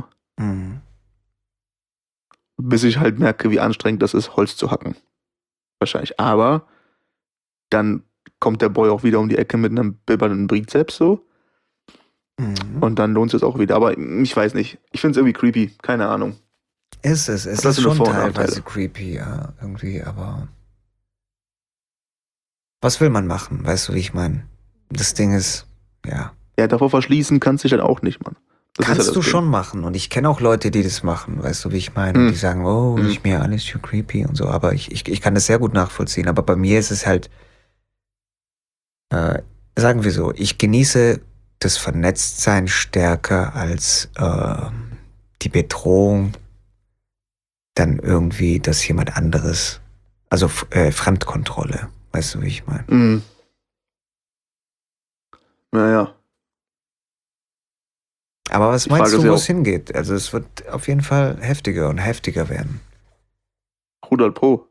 Bis ich halt merke, wie anstrengend das ist, Holz zu hacken. Wahrscheinlich. Aber dann kommt der Boy auch wieder um die Ecke mit einem bibbernden Bizeps so. Und dann lohnt es auch wieder. Aber ich weiß nicht. Ich finde es irgendwie creepy. Keine Ahnung. Es ist schon teilweise creepy, ja, irgendwie, aber was will man machen? Weißt du, wie ich meine? Das Ding ist, ja. Ja, davor verschließen kannst du dich halt auch nicht, Mann. Kannst du schon machen. Und ich kenne auch Leute, die das machen, weißt du, wie ich meine? Und die sagen, oh, ist mir alles zu creepy und so. Aber ich kann das sehr gut nachvollziehen. Aber bei mir ist es halt, sagen wir so, ich genieße das Vernetztsein stärker als die Bedrohung, dann irgendwie, dass jemand anderes, also Fremdkontrolle, weißt du, wie ich meine? Naja. Aber was meinst du, wo es hingeht? Also es wird auf jeden Fall heftiger und heftiger werden. 100 Pro.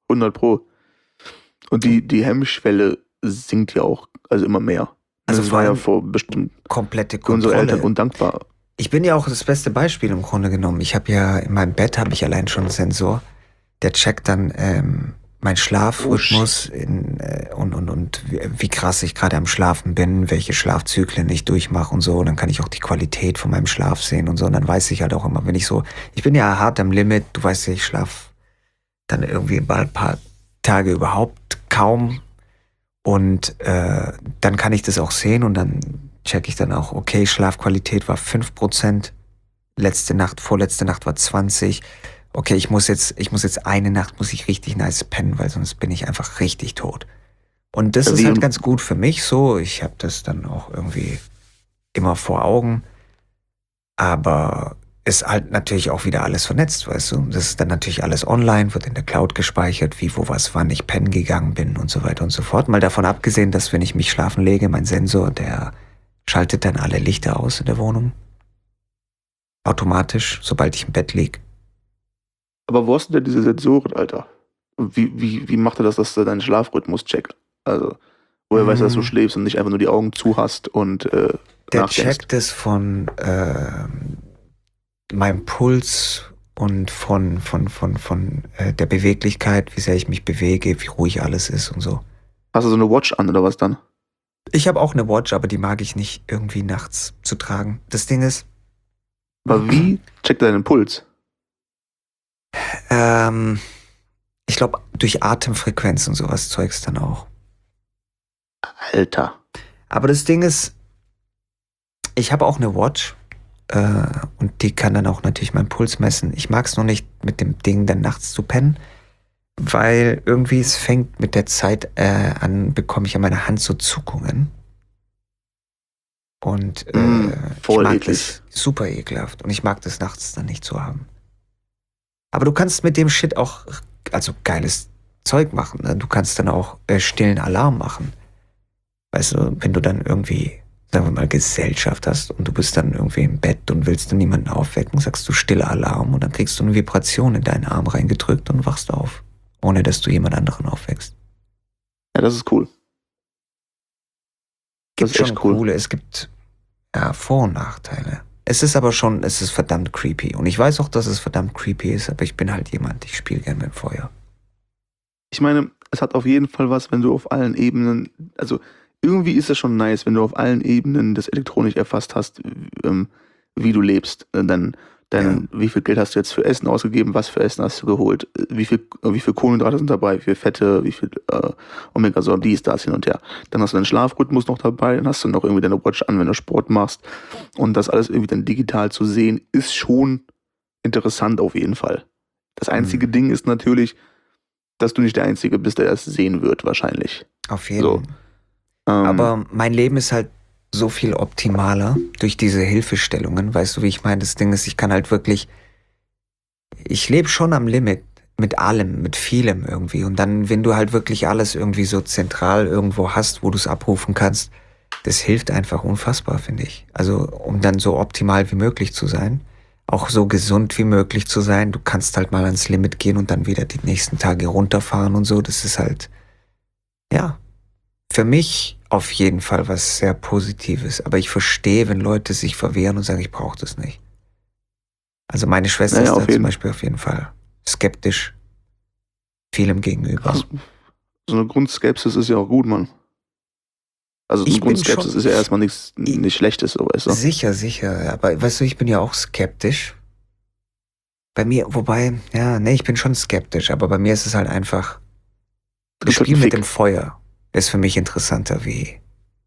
Und die Hemmschwelle sinkt ja auch, also immer mehr. Also das war ja vor bestimmt komplette Kontrolle. Unsere Eltern undankbar. Ich bin ja auch das beste Beispiel im Grunde genommen. Ich habe ja, in meinem Bett habe ich allein schon einen Sensor, der checkt dann meinen Schlafrhythmus und wie krass ich gerade am Schlafen bin, welche Schlafzyklen ich durchmache und so. Und dann kann ich auch die Qualität von meinem Schlaf sehen und so. Und dann weiß ich halt auch immer, wenn ich bin ja hart am Limit, du weißt ja, ich schlafe dann irgendwie ein paar Tage überhaupt kaum. Und dann kann ich das auch sehen und dann checke ich dann auch, okay, Schlafqualität war 5%, vorletzte Nacht war 20%. Okay, ich muss jetzt eine Nacht muss ich richtig nice pennen, weil sonst bin ich einfach richtig tot. Und das ist halt ganz gut für mich so. Ich habe das dann auch irgendwie immer vor Augen. Aber ist halt natürlich auch wieder alles vernetzt, weißt du? Das ist dann natürlich alles online, wird in der Cloud gespeichert, wie, wo, was, wann ich pennen gegangen bin und so weiter und so fort. Mal davon abgesehen, dass wenn ich mich schlafen lege, mein Sensor, der schaltet dann alle Lichter aus in der Wohnung. Automatisch, sobald ich im Bett lieg. Aber wo hast du denn diese Sensoren, Alter? Wie macht er das, dass er deinen Schlafrhythmus checkt? Also, woher weiß er, dass du schläfst und nicht einfach nur die Augen zu hast und der checkt es von meinem Puls und von der Beweglichkeit, wie sehr ich mich bewege, wie ruhig alles ist und so. Hast du so eine Watch an oder was dann? Ich habe auch eine Watch, aber die mag ich nicht irgendwie nachts zu tragen. Das Ding ist... Aber wie checkt er deinen Puls? Ich glaube, durch Atemfrequenz und sowas Zeugs dann auch. Alter. Aber das Ding ist, ich habe auch eine Watch und die kann dann auch natürlich meinen Puls messen. Ich mag es noch nicht, mit dem Ding dann nachts zu pennen, weil irgendwie es fängt mit der Zeit an, bekomme ich an meiner Hand so Zuckungen. Und ich mag das super ekelhaft und ich mag das nachts dann nicht zu haben. Aber du kannst mit dem Shit auch, also geiles Zeug machen. Ne? Du kannst dann auch stillen Alarm machen. Weißt du, wenn du dann irgendwie, sagen wir mal, Gesellschaft hast und du bist dann irgendwie im Bett und willst dann niemanden aufwecken, sagst du stille Alarm und dann kriegst du eine Vibration in deinen Arm reingedrückt und wachst auf, ohne dass du jemand anderen aufweckst. Ja, das ist cool. Das ist schon cool. Es gibt ja Vor- und Nachteile. Es ist verdammt creepy. Und ich weiß auch, dass es verdammt creepy ist, aber ich bin halt jemand, ich spiele gerne mit Feuer. Ich meine, es hat auf jeden Fall was, wenn du auf allen Ebenen, also irgendwie ist es schon nice, wenn du auf allen Ebenen das elektronisch erfasst hast, wie du lebst. Dann wie viel Geld hast du jetzt für Essen ausgegeben, was für Essen hast du geholt, wie viel Kohlenhydrate sind dabei, wie viel Fette, wie viel Omega-Säuren, dies, das, hin und her. Dann hast du deinen Schlafrhythmus noch dabei, dann hast du noch irgendwie deine Watch an, wenn du Sport machst. Und das alles irgendwie dann digital zu sehen, ist schon interessant auf jeden Fall. Das einzige Ding ist natürlich, dass du nicht der Einzige bist, der das sehen wird, wahrscheinlich. Auf jeden Fall. Aber mein Leben ist halt so viel optimaler durch diese Hilfestellungen. Weißt du, wie ich meine? Das Ding ist, ich kann halt wirklich, ich lebe schon am Limit mit allem, mit vielem irgendwie. Und dann, wenn du halt wirklich alles irgendwie so zentral irgendwo hast, wo du es abrufen kannst, das hilft einfach unfassbar, finde ich. Also, um dann so optimal wie möglich zu sein, auch so gesund wie möglich zu sein. Du kannst halt mal ans Limit gehen und dann wieder die nächsten Tage runterfahren und so. Das ist halt, ja, für mich auf jeden Fall was sehr Positives. Aber ich verstehe, wenn Leute sich verwehren und sagen, ich brauche das nicht. Also meine Schwester ist da zum Beispiel auf jeden Fall skeptisch vielem gegenüber. Also, so eine Grundskepsis ist ja auch gut, Mann. Also eine Grundskepsis ist ja erstmal nichts Schlechtes, so, weißt du? Sicher. Aber weißt du, ich bin ja auch skeptisch. Bei mir, wobei, ich bin schon skeptisch, aber bei mir ist es halt einfach, das Spiel mit dem Feuer ist für mich interessanter wie,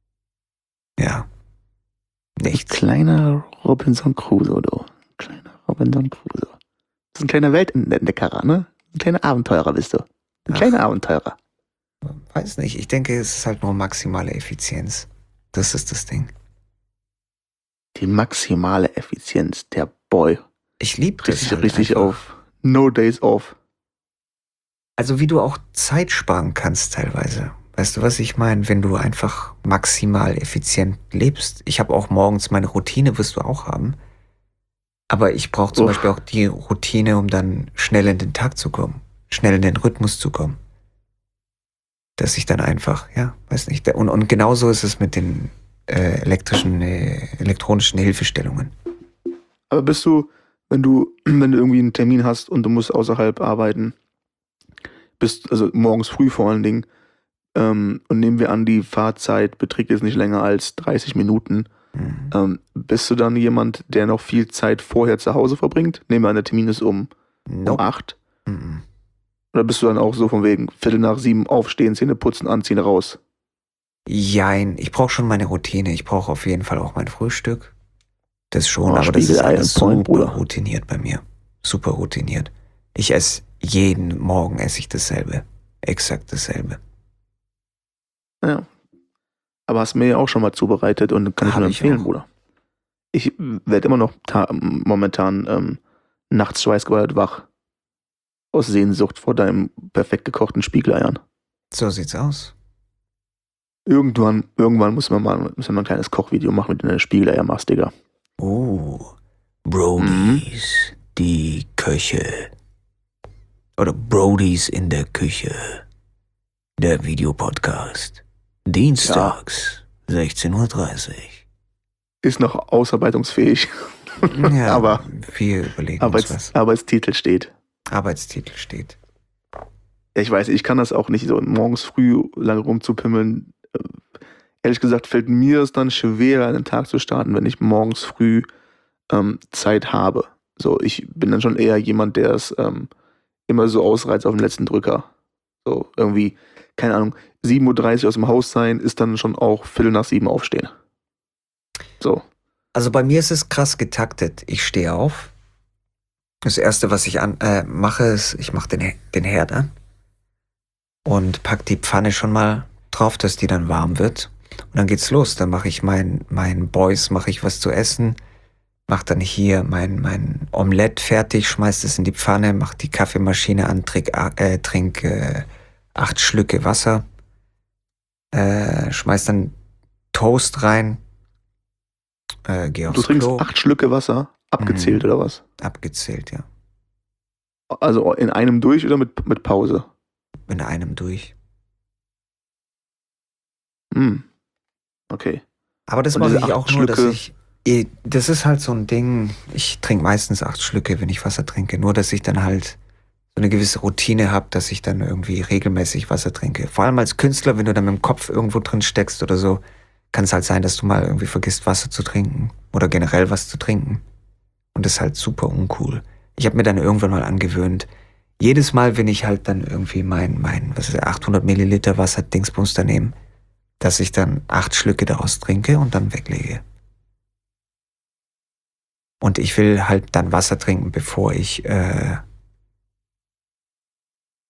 nichts. Ein kleiner Robinson Crusoe, du. Kleiner Robinson Crusoe. Das ist ein kleiner Weltentdecker, ne? Ein kleiner Abenteurer bist du. Ein kleiner Abenteurer. Weiß nicht, ich denke, es ist halt nur maximale Effizienz. Das ist das Ding. Die maximale Effizienz, der Boy. Ich liebe das halt richtig einfach. Auf No Days Off. Also wie du auch Zeit sparen kannst teilweise. Weißt du, was ich meine? Wenn du einfach maximal effizient lebst. Ich habe auch morgens meine Routine, wirst du auch haben. Aber ich brauche zum Beispiel auch die Routine, um dann schnell in den Tag zu kommen. Schnell in den Rhythmus zu kommen. Dass ich dann einfach, weiß nicht. Und genauso ist es mit den elektronischen Hilfestellungen. Aber bist du, wenn du irgendwie einen Termin hast und du musst außerhalb arbeiten, also morgens früh vor allen Dingen, und nehmen wir an, die Fahrzeit beträgt jetzt nicht länger als 30 Minuten, bist du dann jemand, der noch viel Zeit vorher zu Hause verbringt? Nehmen wir an, der Termin ist um 8. Oder bist du dann auch so von wegen 6:45 aufstehen, Zähne putzen, anziehen, raus? Jein, ich brauche schon meine Routine. Ich brauche auf jeden Fall auch mein Frühstück. Das schon, aber das ist alles super routiniert bei mir. Super routiniert. Jeden Morgen esse ich dasselbe. Exakt dasselbe. Ja. Aber hast mir ja auch schon mal zubereitet und kann ich nur empfehlen, Bruder. Ich werde immer noch momentan nachts schweißgebadet wach. Aus Sehnsucht vor deinem perfekt gekochten Spiegeleiern. So sieht's aus. Irgendwann müssen wir mal ein kleines Kochvideo machen, mit dem du eine Spiegeleier machst, Digga. Brodies, die Köche. Oder Brodies in der Küche. Der Videopodcast. Dienstags, 16:30 Uhr. Ist noch ausarbeitungsfähig. Ja, aber wir überlegen uns was. Arbeitstitel steht. Ja, ich weiß, ich kann das auch nicht so morgens früh lange rumzupimmeln. Ehrlich gesagt fällt mir es dann schwerer, einen Tag zu starten, wenn ich morgens früh Zeit habe. So, ich bin dann schon eher jemand, der es immer so ausreizt auf den letzten Drücker. So, irgendwie, keine Ahnung, 7:30 Uhr aus dem Haus sein, ist dann schon auch 6:45 aufstehen. So. Also bei mir ist es krass getaktet. Ich stehe auf. Das Erste, was ich mache, ist, ich mache den Herd an und pack die Pfanne schon mal drauf, dass die dann warm wird. Und dann geht's los. Dann mache ich meinen Boys, mache ich was zu essen, mache dann hier mein Omelett fertig, schmeiß es in die Pfanne, mach die Kaffeemaschine an, trink 8 Schlücke Wasser, schmeiß dann Toast rein, geh aufs Klo. Du trinkst 8 Schlücke Wasser? Abgezählt oder was? Abgezählt, ja. Also in einem durch oder mit Pause? In einem durch. Okay. Aber das mache ich auch nur, dass das ist halt so ein Ding, ich trinke meistens 8 Schlücke, wenn ich Wasser trinke. Nur, dass ich dann halt so eine gewisse Routine habe, dass ich dann irgendwie regelmäßig Wasser trinke. Vor allem als Künstler, wenn du dann mit dem Kopf irgendwo drin steckst oder so, kann es halt sein, dass du mal irgendwie vergisst, Wasser zu trinken. Oder generell was zu trinken. Und das ist halt super uncool. Ich habe mir dann irgendwann mal angewöhnt, jedes Mal, wenn ich halt dann irgendwie mein 800 Milliliter Wasser-Dingsbums da nehme, dass ich dann 8 Schlücke daraus trinke und dann weglege. Und ich will halt dann Wasser trinken, bevor ich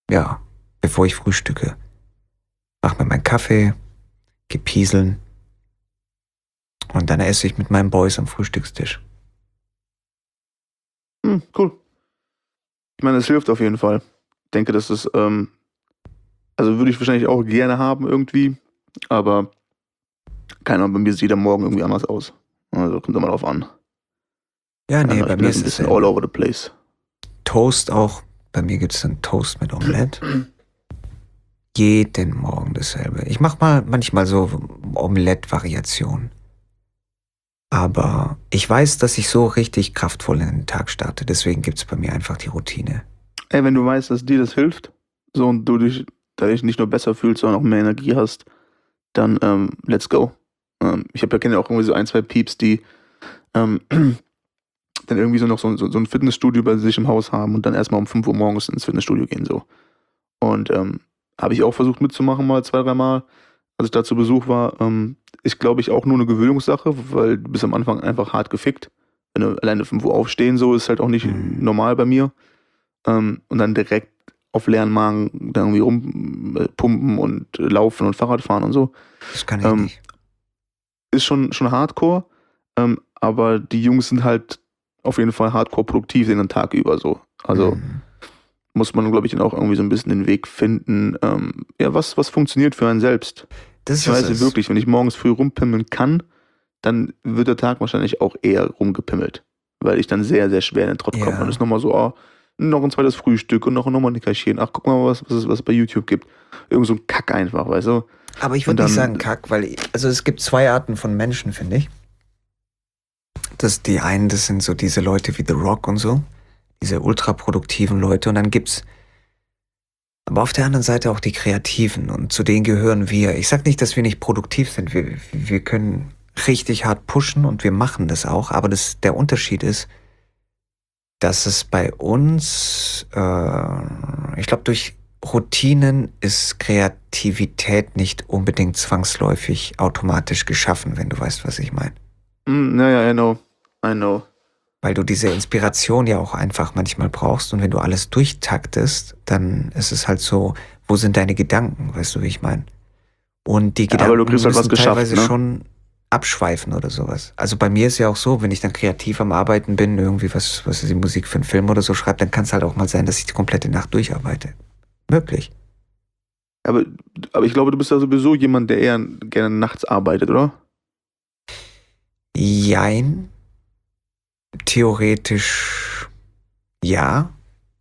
ja, bevor ich frühstücke. Mach mir meinen Kaffee, geh pieseln und dann esse ich mit meinen Boys am Frühstückstisch. Cool. Ich meine, es hilft auf jeden Fall. Ich denke, das ist, also würde ich wahrscheinlich auch gerne haben irgendwie, aber keine Ahnung, bei mir sieht jeder Morgen irgendwie anders aus. Also kommt immer drauf an. Ja, nee, bei mir ist es ein bisschen all over the place. Toast auch. Bei mir gibt es dann Toast mit Omelette. Jeden Morgen dasselbe. Ich mache manchmal so Omelette-Variationen. Aber ich weiß, dass ich so richtig kraftvoll in den Tag starte. Deswegen gibt es bei mir einfach die Routine. Ey, wenn du weißt, dass dir das hilft, so und du dich dadurch nicht nur besser fühlst, sondern auch mehr Energie hast, dann let's go. Ich kenne ja auch irgendwie so 1, 2 Pieps, die dann irgendwie so noch so ein Fitnessstudio bei sich im Haus haben und dann erstmal um 5 Uhr morgens ins Fitnessstudio gehen so. Und habe ich auch versucht mitzumachen mal 2, 3 Mal, als ich da zu Besuch war. Ist, glaube ich, auch nur eine Gewöhnungssache, weil du bist am Anfang einfach hart gefickt. Wenn du alleine 5 Uhr aufstehen, so ist halt auch nicht normal bei mir. Und dann direkt auf leeren Magen dann irgendwie rumpumpen und laufen und Fahrrad fahren und so. Das kann ich nicht. Ist schon hardcore, aber die Jungs sind halt auf jeden Fall hardcore produktiv den Tag über so. Also muss man, glaube ich, dann auch irgendwie so ein bisschen den Weg finden, was funktioniert für einen selbst. Ich weiß wirklich, wenn ich morgens früh rumpimmeln kann, dann wird der Tag wahrscheinlich auch eher rumgepimmelt, weil ich dann sehr, sehr schwer in den Trott komme. Und ist nochmal so, noch ein zweites Frühstück und noch ein Nickerchen. Ach, guck mal, was es bei YouTube gibt. Irgend so ein Kack einfach, weißt du? Aber ich würde nicht sagen Kack, weil, es gibt 2 Arten von Menschen, finde ich. Die einen, das sind so diese Leute wie The Rock und so, diese ultraproduktiven Leute. Und dann gibt's aber auf der anderen Seite auch die Kreativen. Und zu denen gehören wir. Ich sag nicht, dass wir nicht produktiv sind. Wir können richtig hart pushen und wir machen das auch. Aber der Unterschied ist, dass es bei uns, ich glaube, durch Routinen ist Kreativität nicht unbedingt zwangsläufig automatisch geschaffen, wenn du weißt, was ich meine. Naja, I know. Weil du diese Inspiration ja auch einfach manchmal brauchst und wenn du alles durchtaktest, dann ist es halt so, wo sind deine Gedanken, weißt du, wie ich meine? Und die Gedanken müssen halt was teilweise ne? schon abschweifen oder sowas. Also bei mir ist ja auch so, wenn ich dann kreativ am Arbeiten bin, irgendwie was ist die Musik für einen Film oder so schreibt, dann kann es halt auch mal sein, dass ich die komplette Nacht durcharbeite. Möglich. Aber ich glaube, du bist ja sowieso jemand, der eher gerne nachts arbeitet, oder? Jein. Theoretisch ja.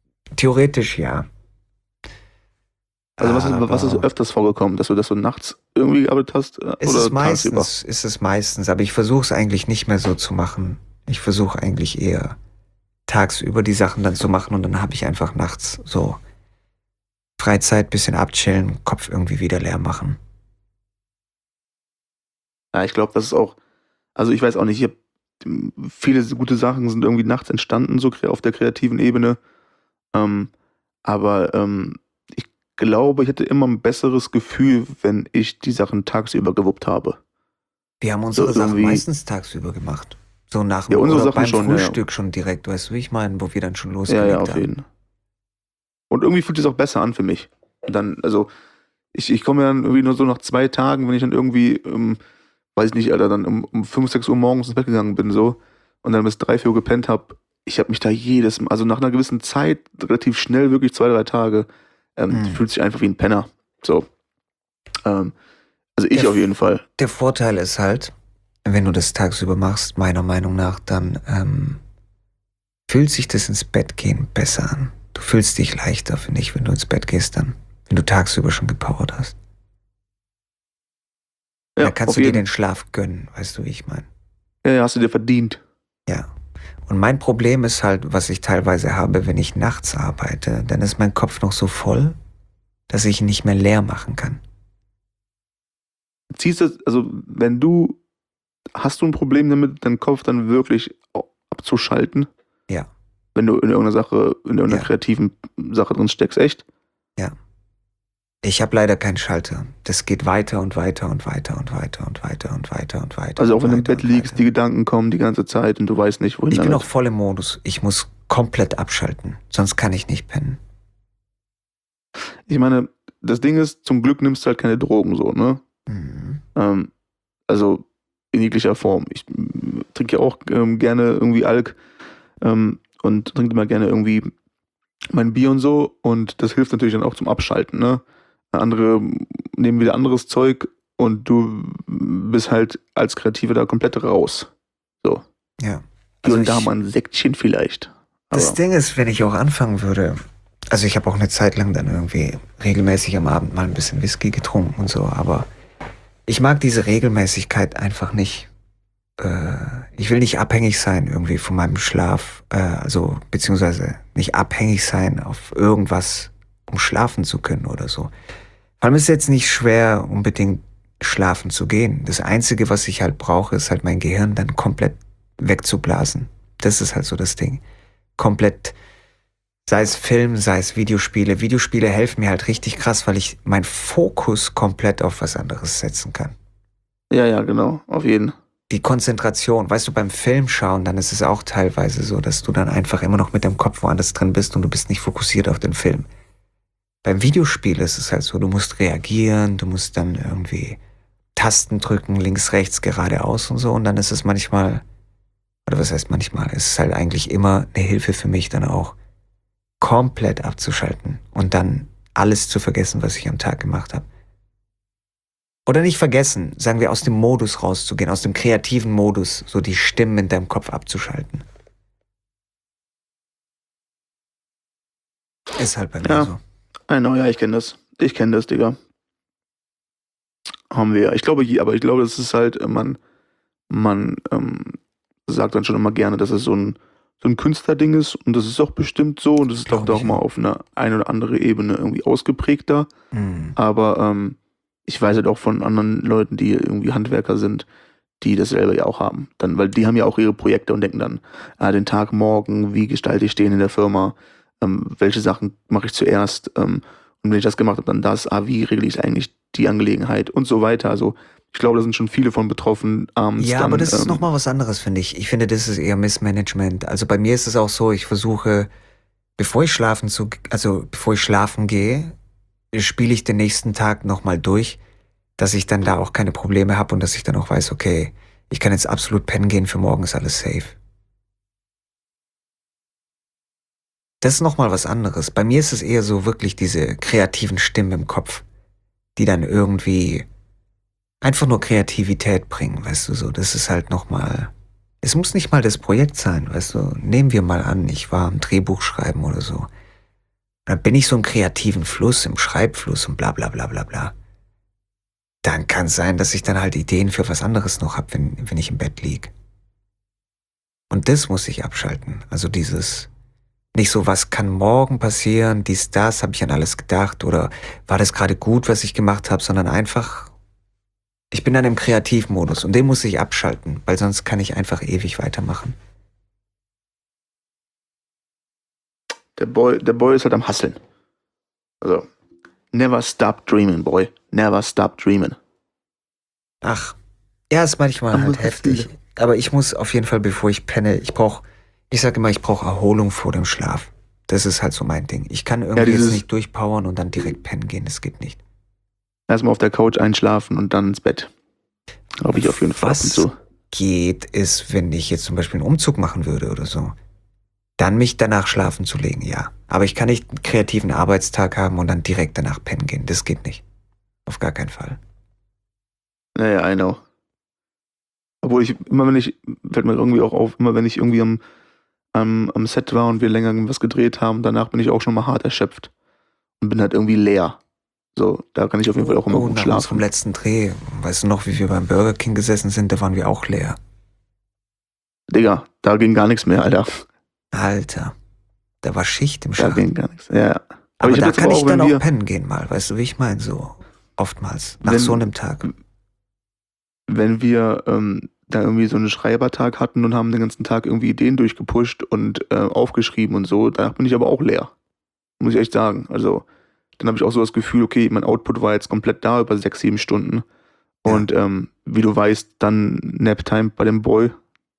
Also was ist öfters vorgekommen, dass du nachts irgendwie gearbeitet hast? Ist es meistens, aber ich versuche es eigentlich nicht mehr so zu machen. Ich versuche eigentlich eher tagsüber die Sachen dann zu machen und dann habe ich einfach nachts so Freizeit, bisschen abchillen, Kopf irgendwie wieder leer machen. Ja, ich glaube, das ist auch, also ich weiß auch nicht, viele gute Sachen sind irgendwie nachts entstanden, so auf der kreativen Ebene. Aber ich glaube, ich hatte immer ein besseres Gefühl, wenn ich die Sachen tagsüber gewuppt habe. Wir haben unsere Sachen meistens tagsüber gemacht. So nach dem unsere Sachen beim schon, Frühstück schon direkt, weißt du, wie ich meine, wo wir dann schon losgelegt haben. Ja, auf jeden Fall. Und irgendwie fühlt es auch besser an für mich. Dann, also, ich komme ja dann irgendwie nur so nach 2 Tagen, wenn ich dann irgendwie, weiß ich nicht, Alter, dann um 5, 6 Uhr morgens ins Bett gegangen bin, so, und dann bis 3, 4 Uhr gepennt habe, ich habe mich da jedes Mal, also nach einer gewissen Zeit, relativ schnell, wirklich 2, 3 Tage, fühlt sich einfach wie ein Penner. So. Also ich auf jeden Fall. Der Vorteil ist halt, wenn du das tagsüber machst, meiner Meinung nach, dann fühlt sich das ins Bett gehen besser an. Du fühlst dich leichter, finde ich, wenn du ins Bett gehst dann, wenn du tagsüber schon gepowert hast. Ja, da kannst du dir den Schlaf gönnen, weißt du, wie ich meine. Ja, hast du dir verdient. Ja. Und mein Problem ist halt, was ich teilweise habe, wenn ich nachts arbeite, dann ist mein Kopf noch so voll, dass ich ihn nicht mehr leer machen kann. Hast du ein Problem damit, deinen Kopf dann wirklich abzuschalten? Ja. Wenn du in irgendeiner kreativen Sache drin steckst, echt? Ja. Ich habe leider keinen Schalter. Das geht weiter und weiter und weiter und weiter und weiter und weiter und weiter. Also auch wenn du im Bett liegst, die Gedanken kommen die ganze Zeit und du weißt nicht, wohin. Ich bin auch voll im Modus. Ich muss komplett abschalten, sonst kann ich nicht pennen. Ich meine, das Ding ist, zum Glück nimmst du halt keine Drogen so, ne? Also in jeglicher Form. Ich trinke ja auch gerne irgendwie Alk und trinke immer gerne irgendwie mein Bier und so und das hilft natürlich dann auch zum Abschalten, ne? Andere nehmen wieder anderes Zeug und du bist halt als Kreativer da komplett raus. So. Ja. Hier und da mal ein Säckchen vielleicht. Das Ding ist, wenn ich auch anfangen würde, also ich habe auch eine Zeit lang dann irgendwie regelmäßig am Abend mal ein bisschen Whisky getrunken und so, aber ich mag diese Regelmäßigkeit einfach nicht. Ich will nicht abhängig sein irgendwie von meinem Schlaf, also beziehungsweise nicht abhängig sein auf irgendwas, um schlafen zu können oder so. Vor allem ist es jetzt nicht schwer, unbedingt schlafen zu gehen. Das Einzige, was ich halt brauche, ist halt mein Gehirn dann komplett wegzublasen. Das ist halt so das Ding. Komplett, sei es Film, sei es Videospiele. Videospiele helfen mir halt richtig krass, weil ich meinen Fokus komplett auf was anderes setzen kann. Ja, genau, auf jeden Fall. Die Konzentration, weißt du, beim Film schauen, dann ist es auch teilweise so, dass du dann einfach immer noch mit dem Kopf woanders drin bist und du bist nicht fokussiert auf den Film. Beim Videospiel ist es halt so, du musst reagieren, du musst dann irgendwie Tasten drücken, links, rechts, geradeaus und so und dann ist es manchmal, oder was heißt manchmal, es ist halt eigentlich immer eine Hilfe für mich dann auch, komplett abzuschalten und dann alles zu vergessen, was ich am Tag gemacht habe. Oder nicht vergessen, sagen wir, aus dem Modus rauszugehen, aus dem kreativen Modus, so die Stimmen in deinem Kopf abzuschalten. Ist halt bei mir so. Ja, ich kenne das. Ich kenne das, Digga. Haben wir. Ich glaube, das ist halt, man sagt dann schon immer gerne, dass es so ein Künstlerding ist und das ist auch bestimmt so und das ist auch mal auf eine oder andere Ebene irgendwie ausgeprägter. Aber ich weiß halt auch von anderen Leuten, die irgendwie Handwerker sind, die das selber ja auch haben. Dann, weil die haben ja auch ihre Projekte und denken dann, den Tag morgen, wie gestalte ich den in der Firma, welche Sachen mache ich zuerst und wenn ich das gemacht habe, dann das, wie regle ich eigentlich die Angelegenheit und so weiter. Also ich glaube, da sind schon viele von betroffen. Ja, aber das ist nochmal was anderes, finde ich. Ich finde, das ist eher Missmanagement. Also bei mir ist es auch so, ich versuche, bevor ich schlafen gehe, spiele ich den nächsten Tag nochmal durch, dass ich dann da auch keine Probleme habe und dass ich dann auch weiß, okay, ich kann jetzt absolut pennen gehen, für morgen ist alles safe. Das ist nochmal was anderes. Bei mir ist es eher so wirklich diese kreativen Stimmen im Kopf, die dann irgendwie einfach nur Kreativität bringen, weißt du, so. Das ist halt nochmal, es muss nicht mal das Projekt sein, weißt du. Nehmen wir mal an, ich war am Drehbuch schreiben oder so. Dann bin ich so im kreativen Fluss, im Schreibfluss und bla bla bla bla bla. Dann kann es sein, dass ich dann halt Ideen für was anderes noch habe, wenn ich im Bett lieg. Und das muss ich abschalten. Also dieses, nicht so, was kann morgen passieren, das, habe ich an alles gedacht oder war das gerade gut, was ich gemacht habe, sondern einfach, ich bin dann im Kreativmodus und den muss ich abschalten, weil sonst kann ich einfach ewig weitermachen. Der Boy ist halt am Hustlen. Also, never stop dreaming, boy. Never stop dreaming. Ach, ja, ist manchmal halt heftig. Aber ich muss auf jeden Fall, bevor ich penne, ich sage immer, ich brauche Erholung vor dem Schlaf. Das ist halt so mein Ding. Ich kann irgendwie jetzt nicht durchpowern und dann direkt pennen gehen. Das geht nicht. Erstmal auf der Couch einschlafen und dann ins Bett. Glaube ich auf jeden Fall. Was geht, ist, wenn ich jetzt zum Beispiel einen Umzug machen würde oder so. Dann mich danach schlafen zu legen, ja. Aber ich kann nicht einen kreativen Arbeitstag haben und dann direkt danach pennen gehen. Das geht nicht. Auf gar keinen Fall. Naja, I know. Obwohl fällt mir irgendwie auch auf, immer wenn ich irgendwie am Set war und wir länger was gedreht haben, danach bin ich auch schon mal hart erschöpft. Und bin halt irgendwie leer. So, da kann ich auf jeden Fall auch immer gut schlafen. Vom letzten Dreh, weißt du noch, wie wir beim Burger King gesessen sind, da waren wir auch leer. Digga, da ging gar nichts mehr, Alter, da war Schicht im Schacht. Da ging gar nichts, ja. Aber da kann ich dann auch pennen gehen mal, weißt du, wie ich meine, so oftmals, nach so einem Tag. Wenn wir da irgendwie so einen Schreibertag hatten und haben den ganzen Tag irgendwie Ideen durchgepusht und aufgeschrieben und so, danach bin ich aber auch leer. Muss ich echt sagen. Also, dann habe ich auch so das Gefühl, okay, mein Output war jetzt komplett da über 6-7 Stunden. Und wie du weißt, dann Naptime bei dem Boy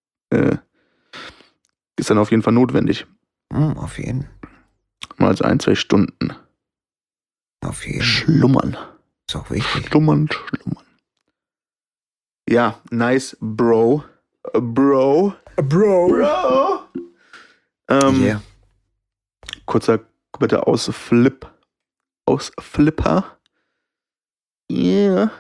ist dann auf jeden Fall notwendig. Auf jeden. Mal so 1-2 Stunden. Auf jeden Fall. Schlummern. Ist auch wichtig. Schlummern. Ja, nice, Bro. Bro. Yeah. Kurzer bitte Ausflipper. Yeah.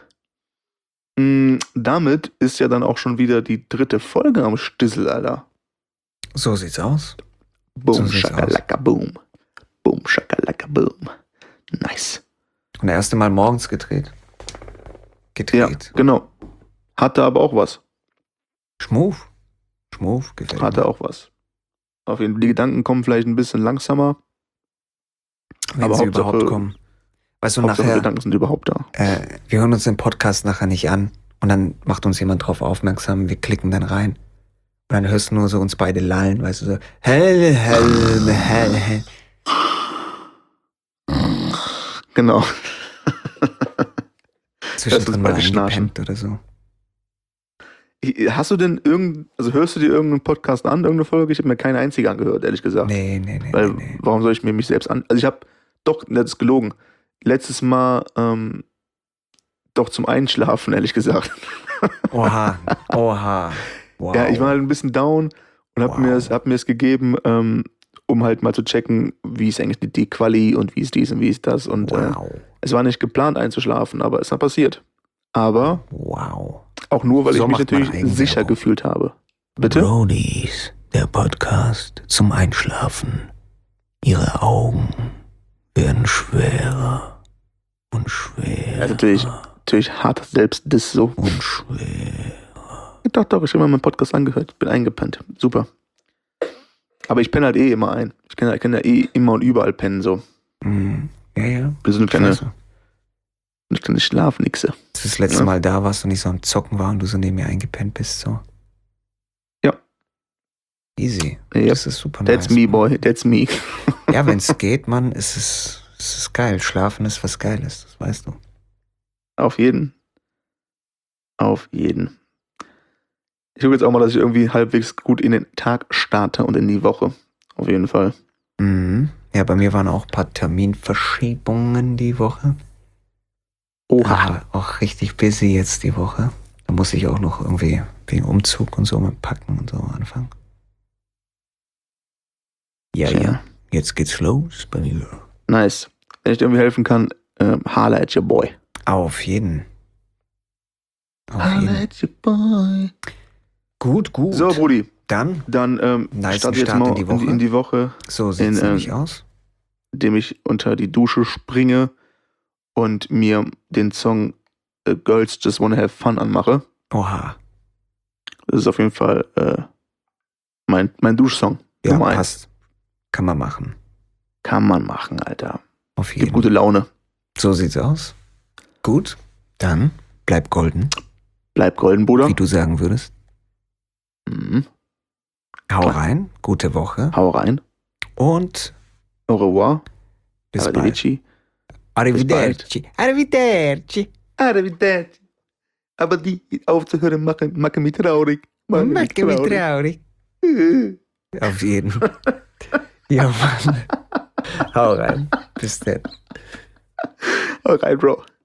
Damit ist ja dann auch schon wieder die 3. Folge am Stissel, Alter. So sieht's aus. Boom, shakalaka, boom. Boom, shakalaka, boom. Nice. Und das erste Mal morgens gedreht. Ja, genau. Hatte aber auch was. Schmuf, gefällt mir. Hatte auch was. Auf jeden Fall, die Gedanken kommen vielleicht ein bisschen langsamer. Wenn aber sie Hauptsache, überhaupt kommen. Weißt du, Hauptsache nachher, Gedanken sind überhaupt da. wir hören uns den Podcast nachher nicht an und dann macht uns jemand drauf aufmerksam, wir klicken dann rein. Und dann hörst du nur so uns beide lallen, weißt du, so hell. Genau. Zwischendrin mal eingepennt oder so. Hast du denn hörst du dir irgendeinen Podcast an, irgendeine Folge? Ich habe mir keine einzige angehört, ehrlich gesagt. Nee. Weil, warum soll ich mir mich selbst an... Also ich habe, doch, das ist gelogen, letztes Mal doch zum Einschlafen, ehrlich gesagt. Oha. Wow. Ja, ich war halt ein bisschen down und hab mir es gegeben, um halt mal zu checken, wie ist eigentlich die Quali und wie ist dies und wie ist das. Und es war nicht geplant einzuschlafen, aber es hat passiert. Aber auch nur, weil ich mich natürlich sicher gefühlt habe. Bitte? Brodies, der Podcast zum Einschlafen. Ihre Augen werden schwerer und schwerer. Ja, natürlich hart selbst das so. Und schwer. Doch, ich habe mir meinen Podcast angehört. Bin eingepennt. Super. Aber ich penne halt immer ein. Ich kann ja immer und überall pennen, so. Ja. Wir sind eine kleine Schlafnixe. Als du das letzte Mal da warst und ich so am Zocken war und du so neben mir eingepennt bist, so. Ja. Easy. Yep. Das ist super That's nice, me, boy. That's me. Ja, wenn es geht, Mann, ist es geil. Schlafen ist was Geiles, das weißt du. Auf jeden. Ich gucke jetzt auch mal, dass ich irgendwie halbwegs gut in den Tag starte und in die Woche. Auf jeden Fall. Ja, bei mir waren auch ein paar Terminverschiebungen die Woche. Oha. Auch richtig busy jetzt die Woche. Da muss ich auch noch irgendwie wegen Umzug und so mit Packen und so anfangen. Ja. Jetzt geht's los bei mir. Nice. Wenn ich dir irgendwie helfen kann, holla at your boy. Auf jeden. Holla at your boy. Gut. So, Brudi. Dann nice starte jetzt mal in die Woche. So sieht es nämlich aus. Indem ich unter die Dusche springe und mir den Song Girls Just Wanna Have Fun anmache. Oha. Das ist auf jeden Fall mein Duschsong. Ja, passt. Kann man machen. Kann man machen, Alter. Auf jeden. Gibt gute Laune. So sieht's aus. Gut. Dann bleib golden. Bleib golden, Bruder. Wie du sagen würdest. Hau Klar. rein. Gute Woche. Hau rein. Und au revoir. Bis Arrivederci. Arrivederci. Aber die aufzuhören machen mich traurig. Machen mich traurig. Auf jeden. Ja, Mann. Hau rein. Bis dann. Hau rein, Bro.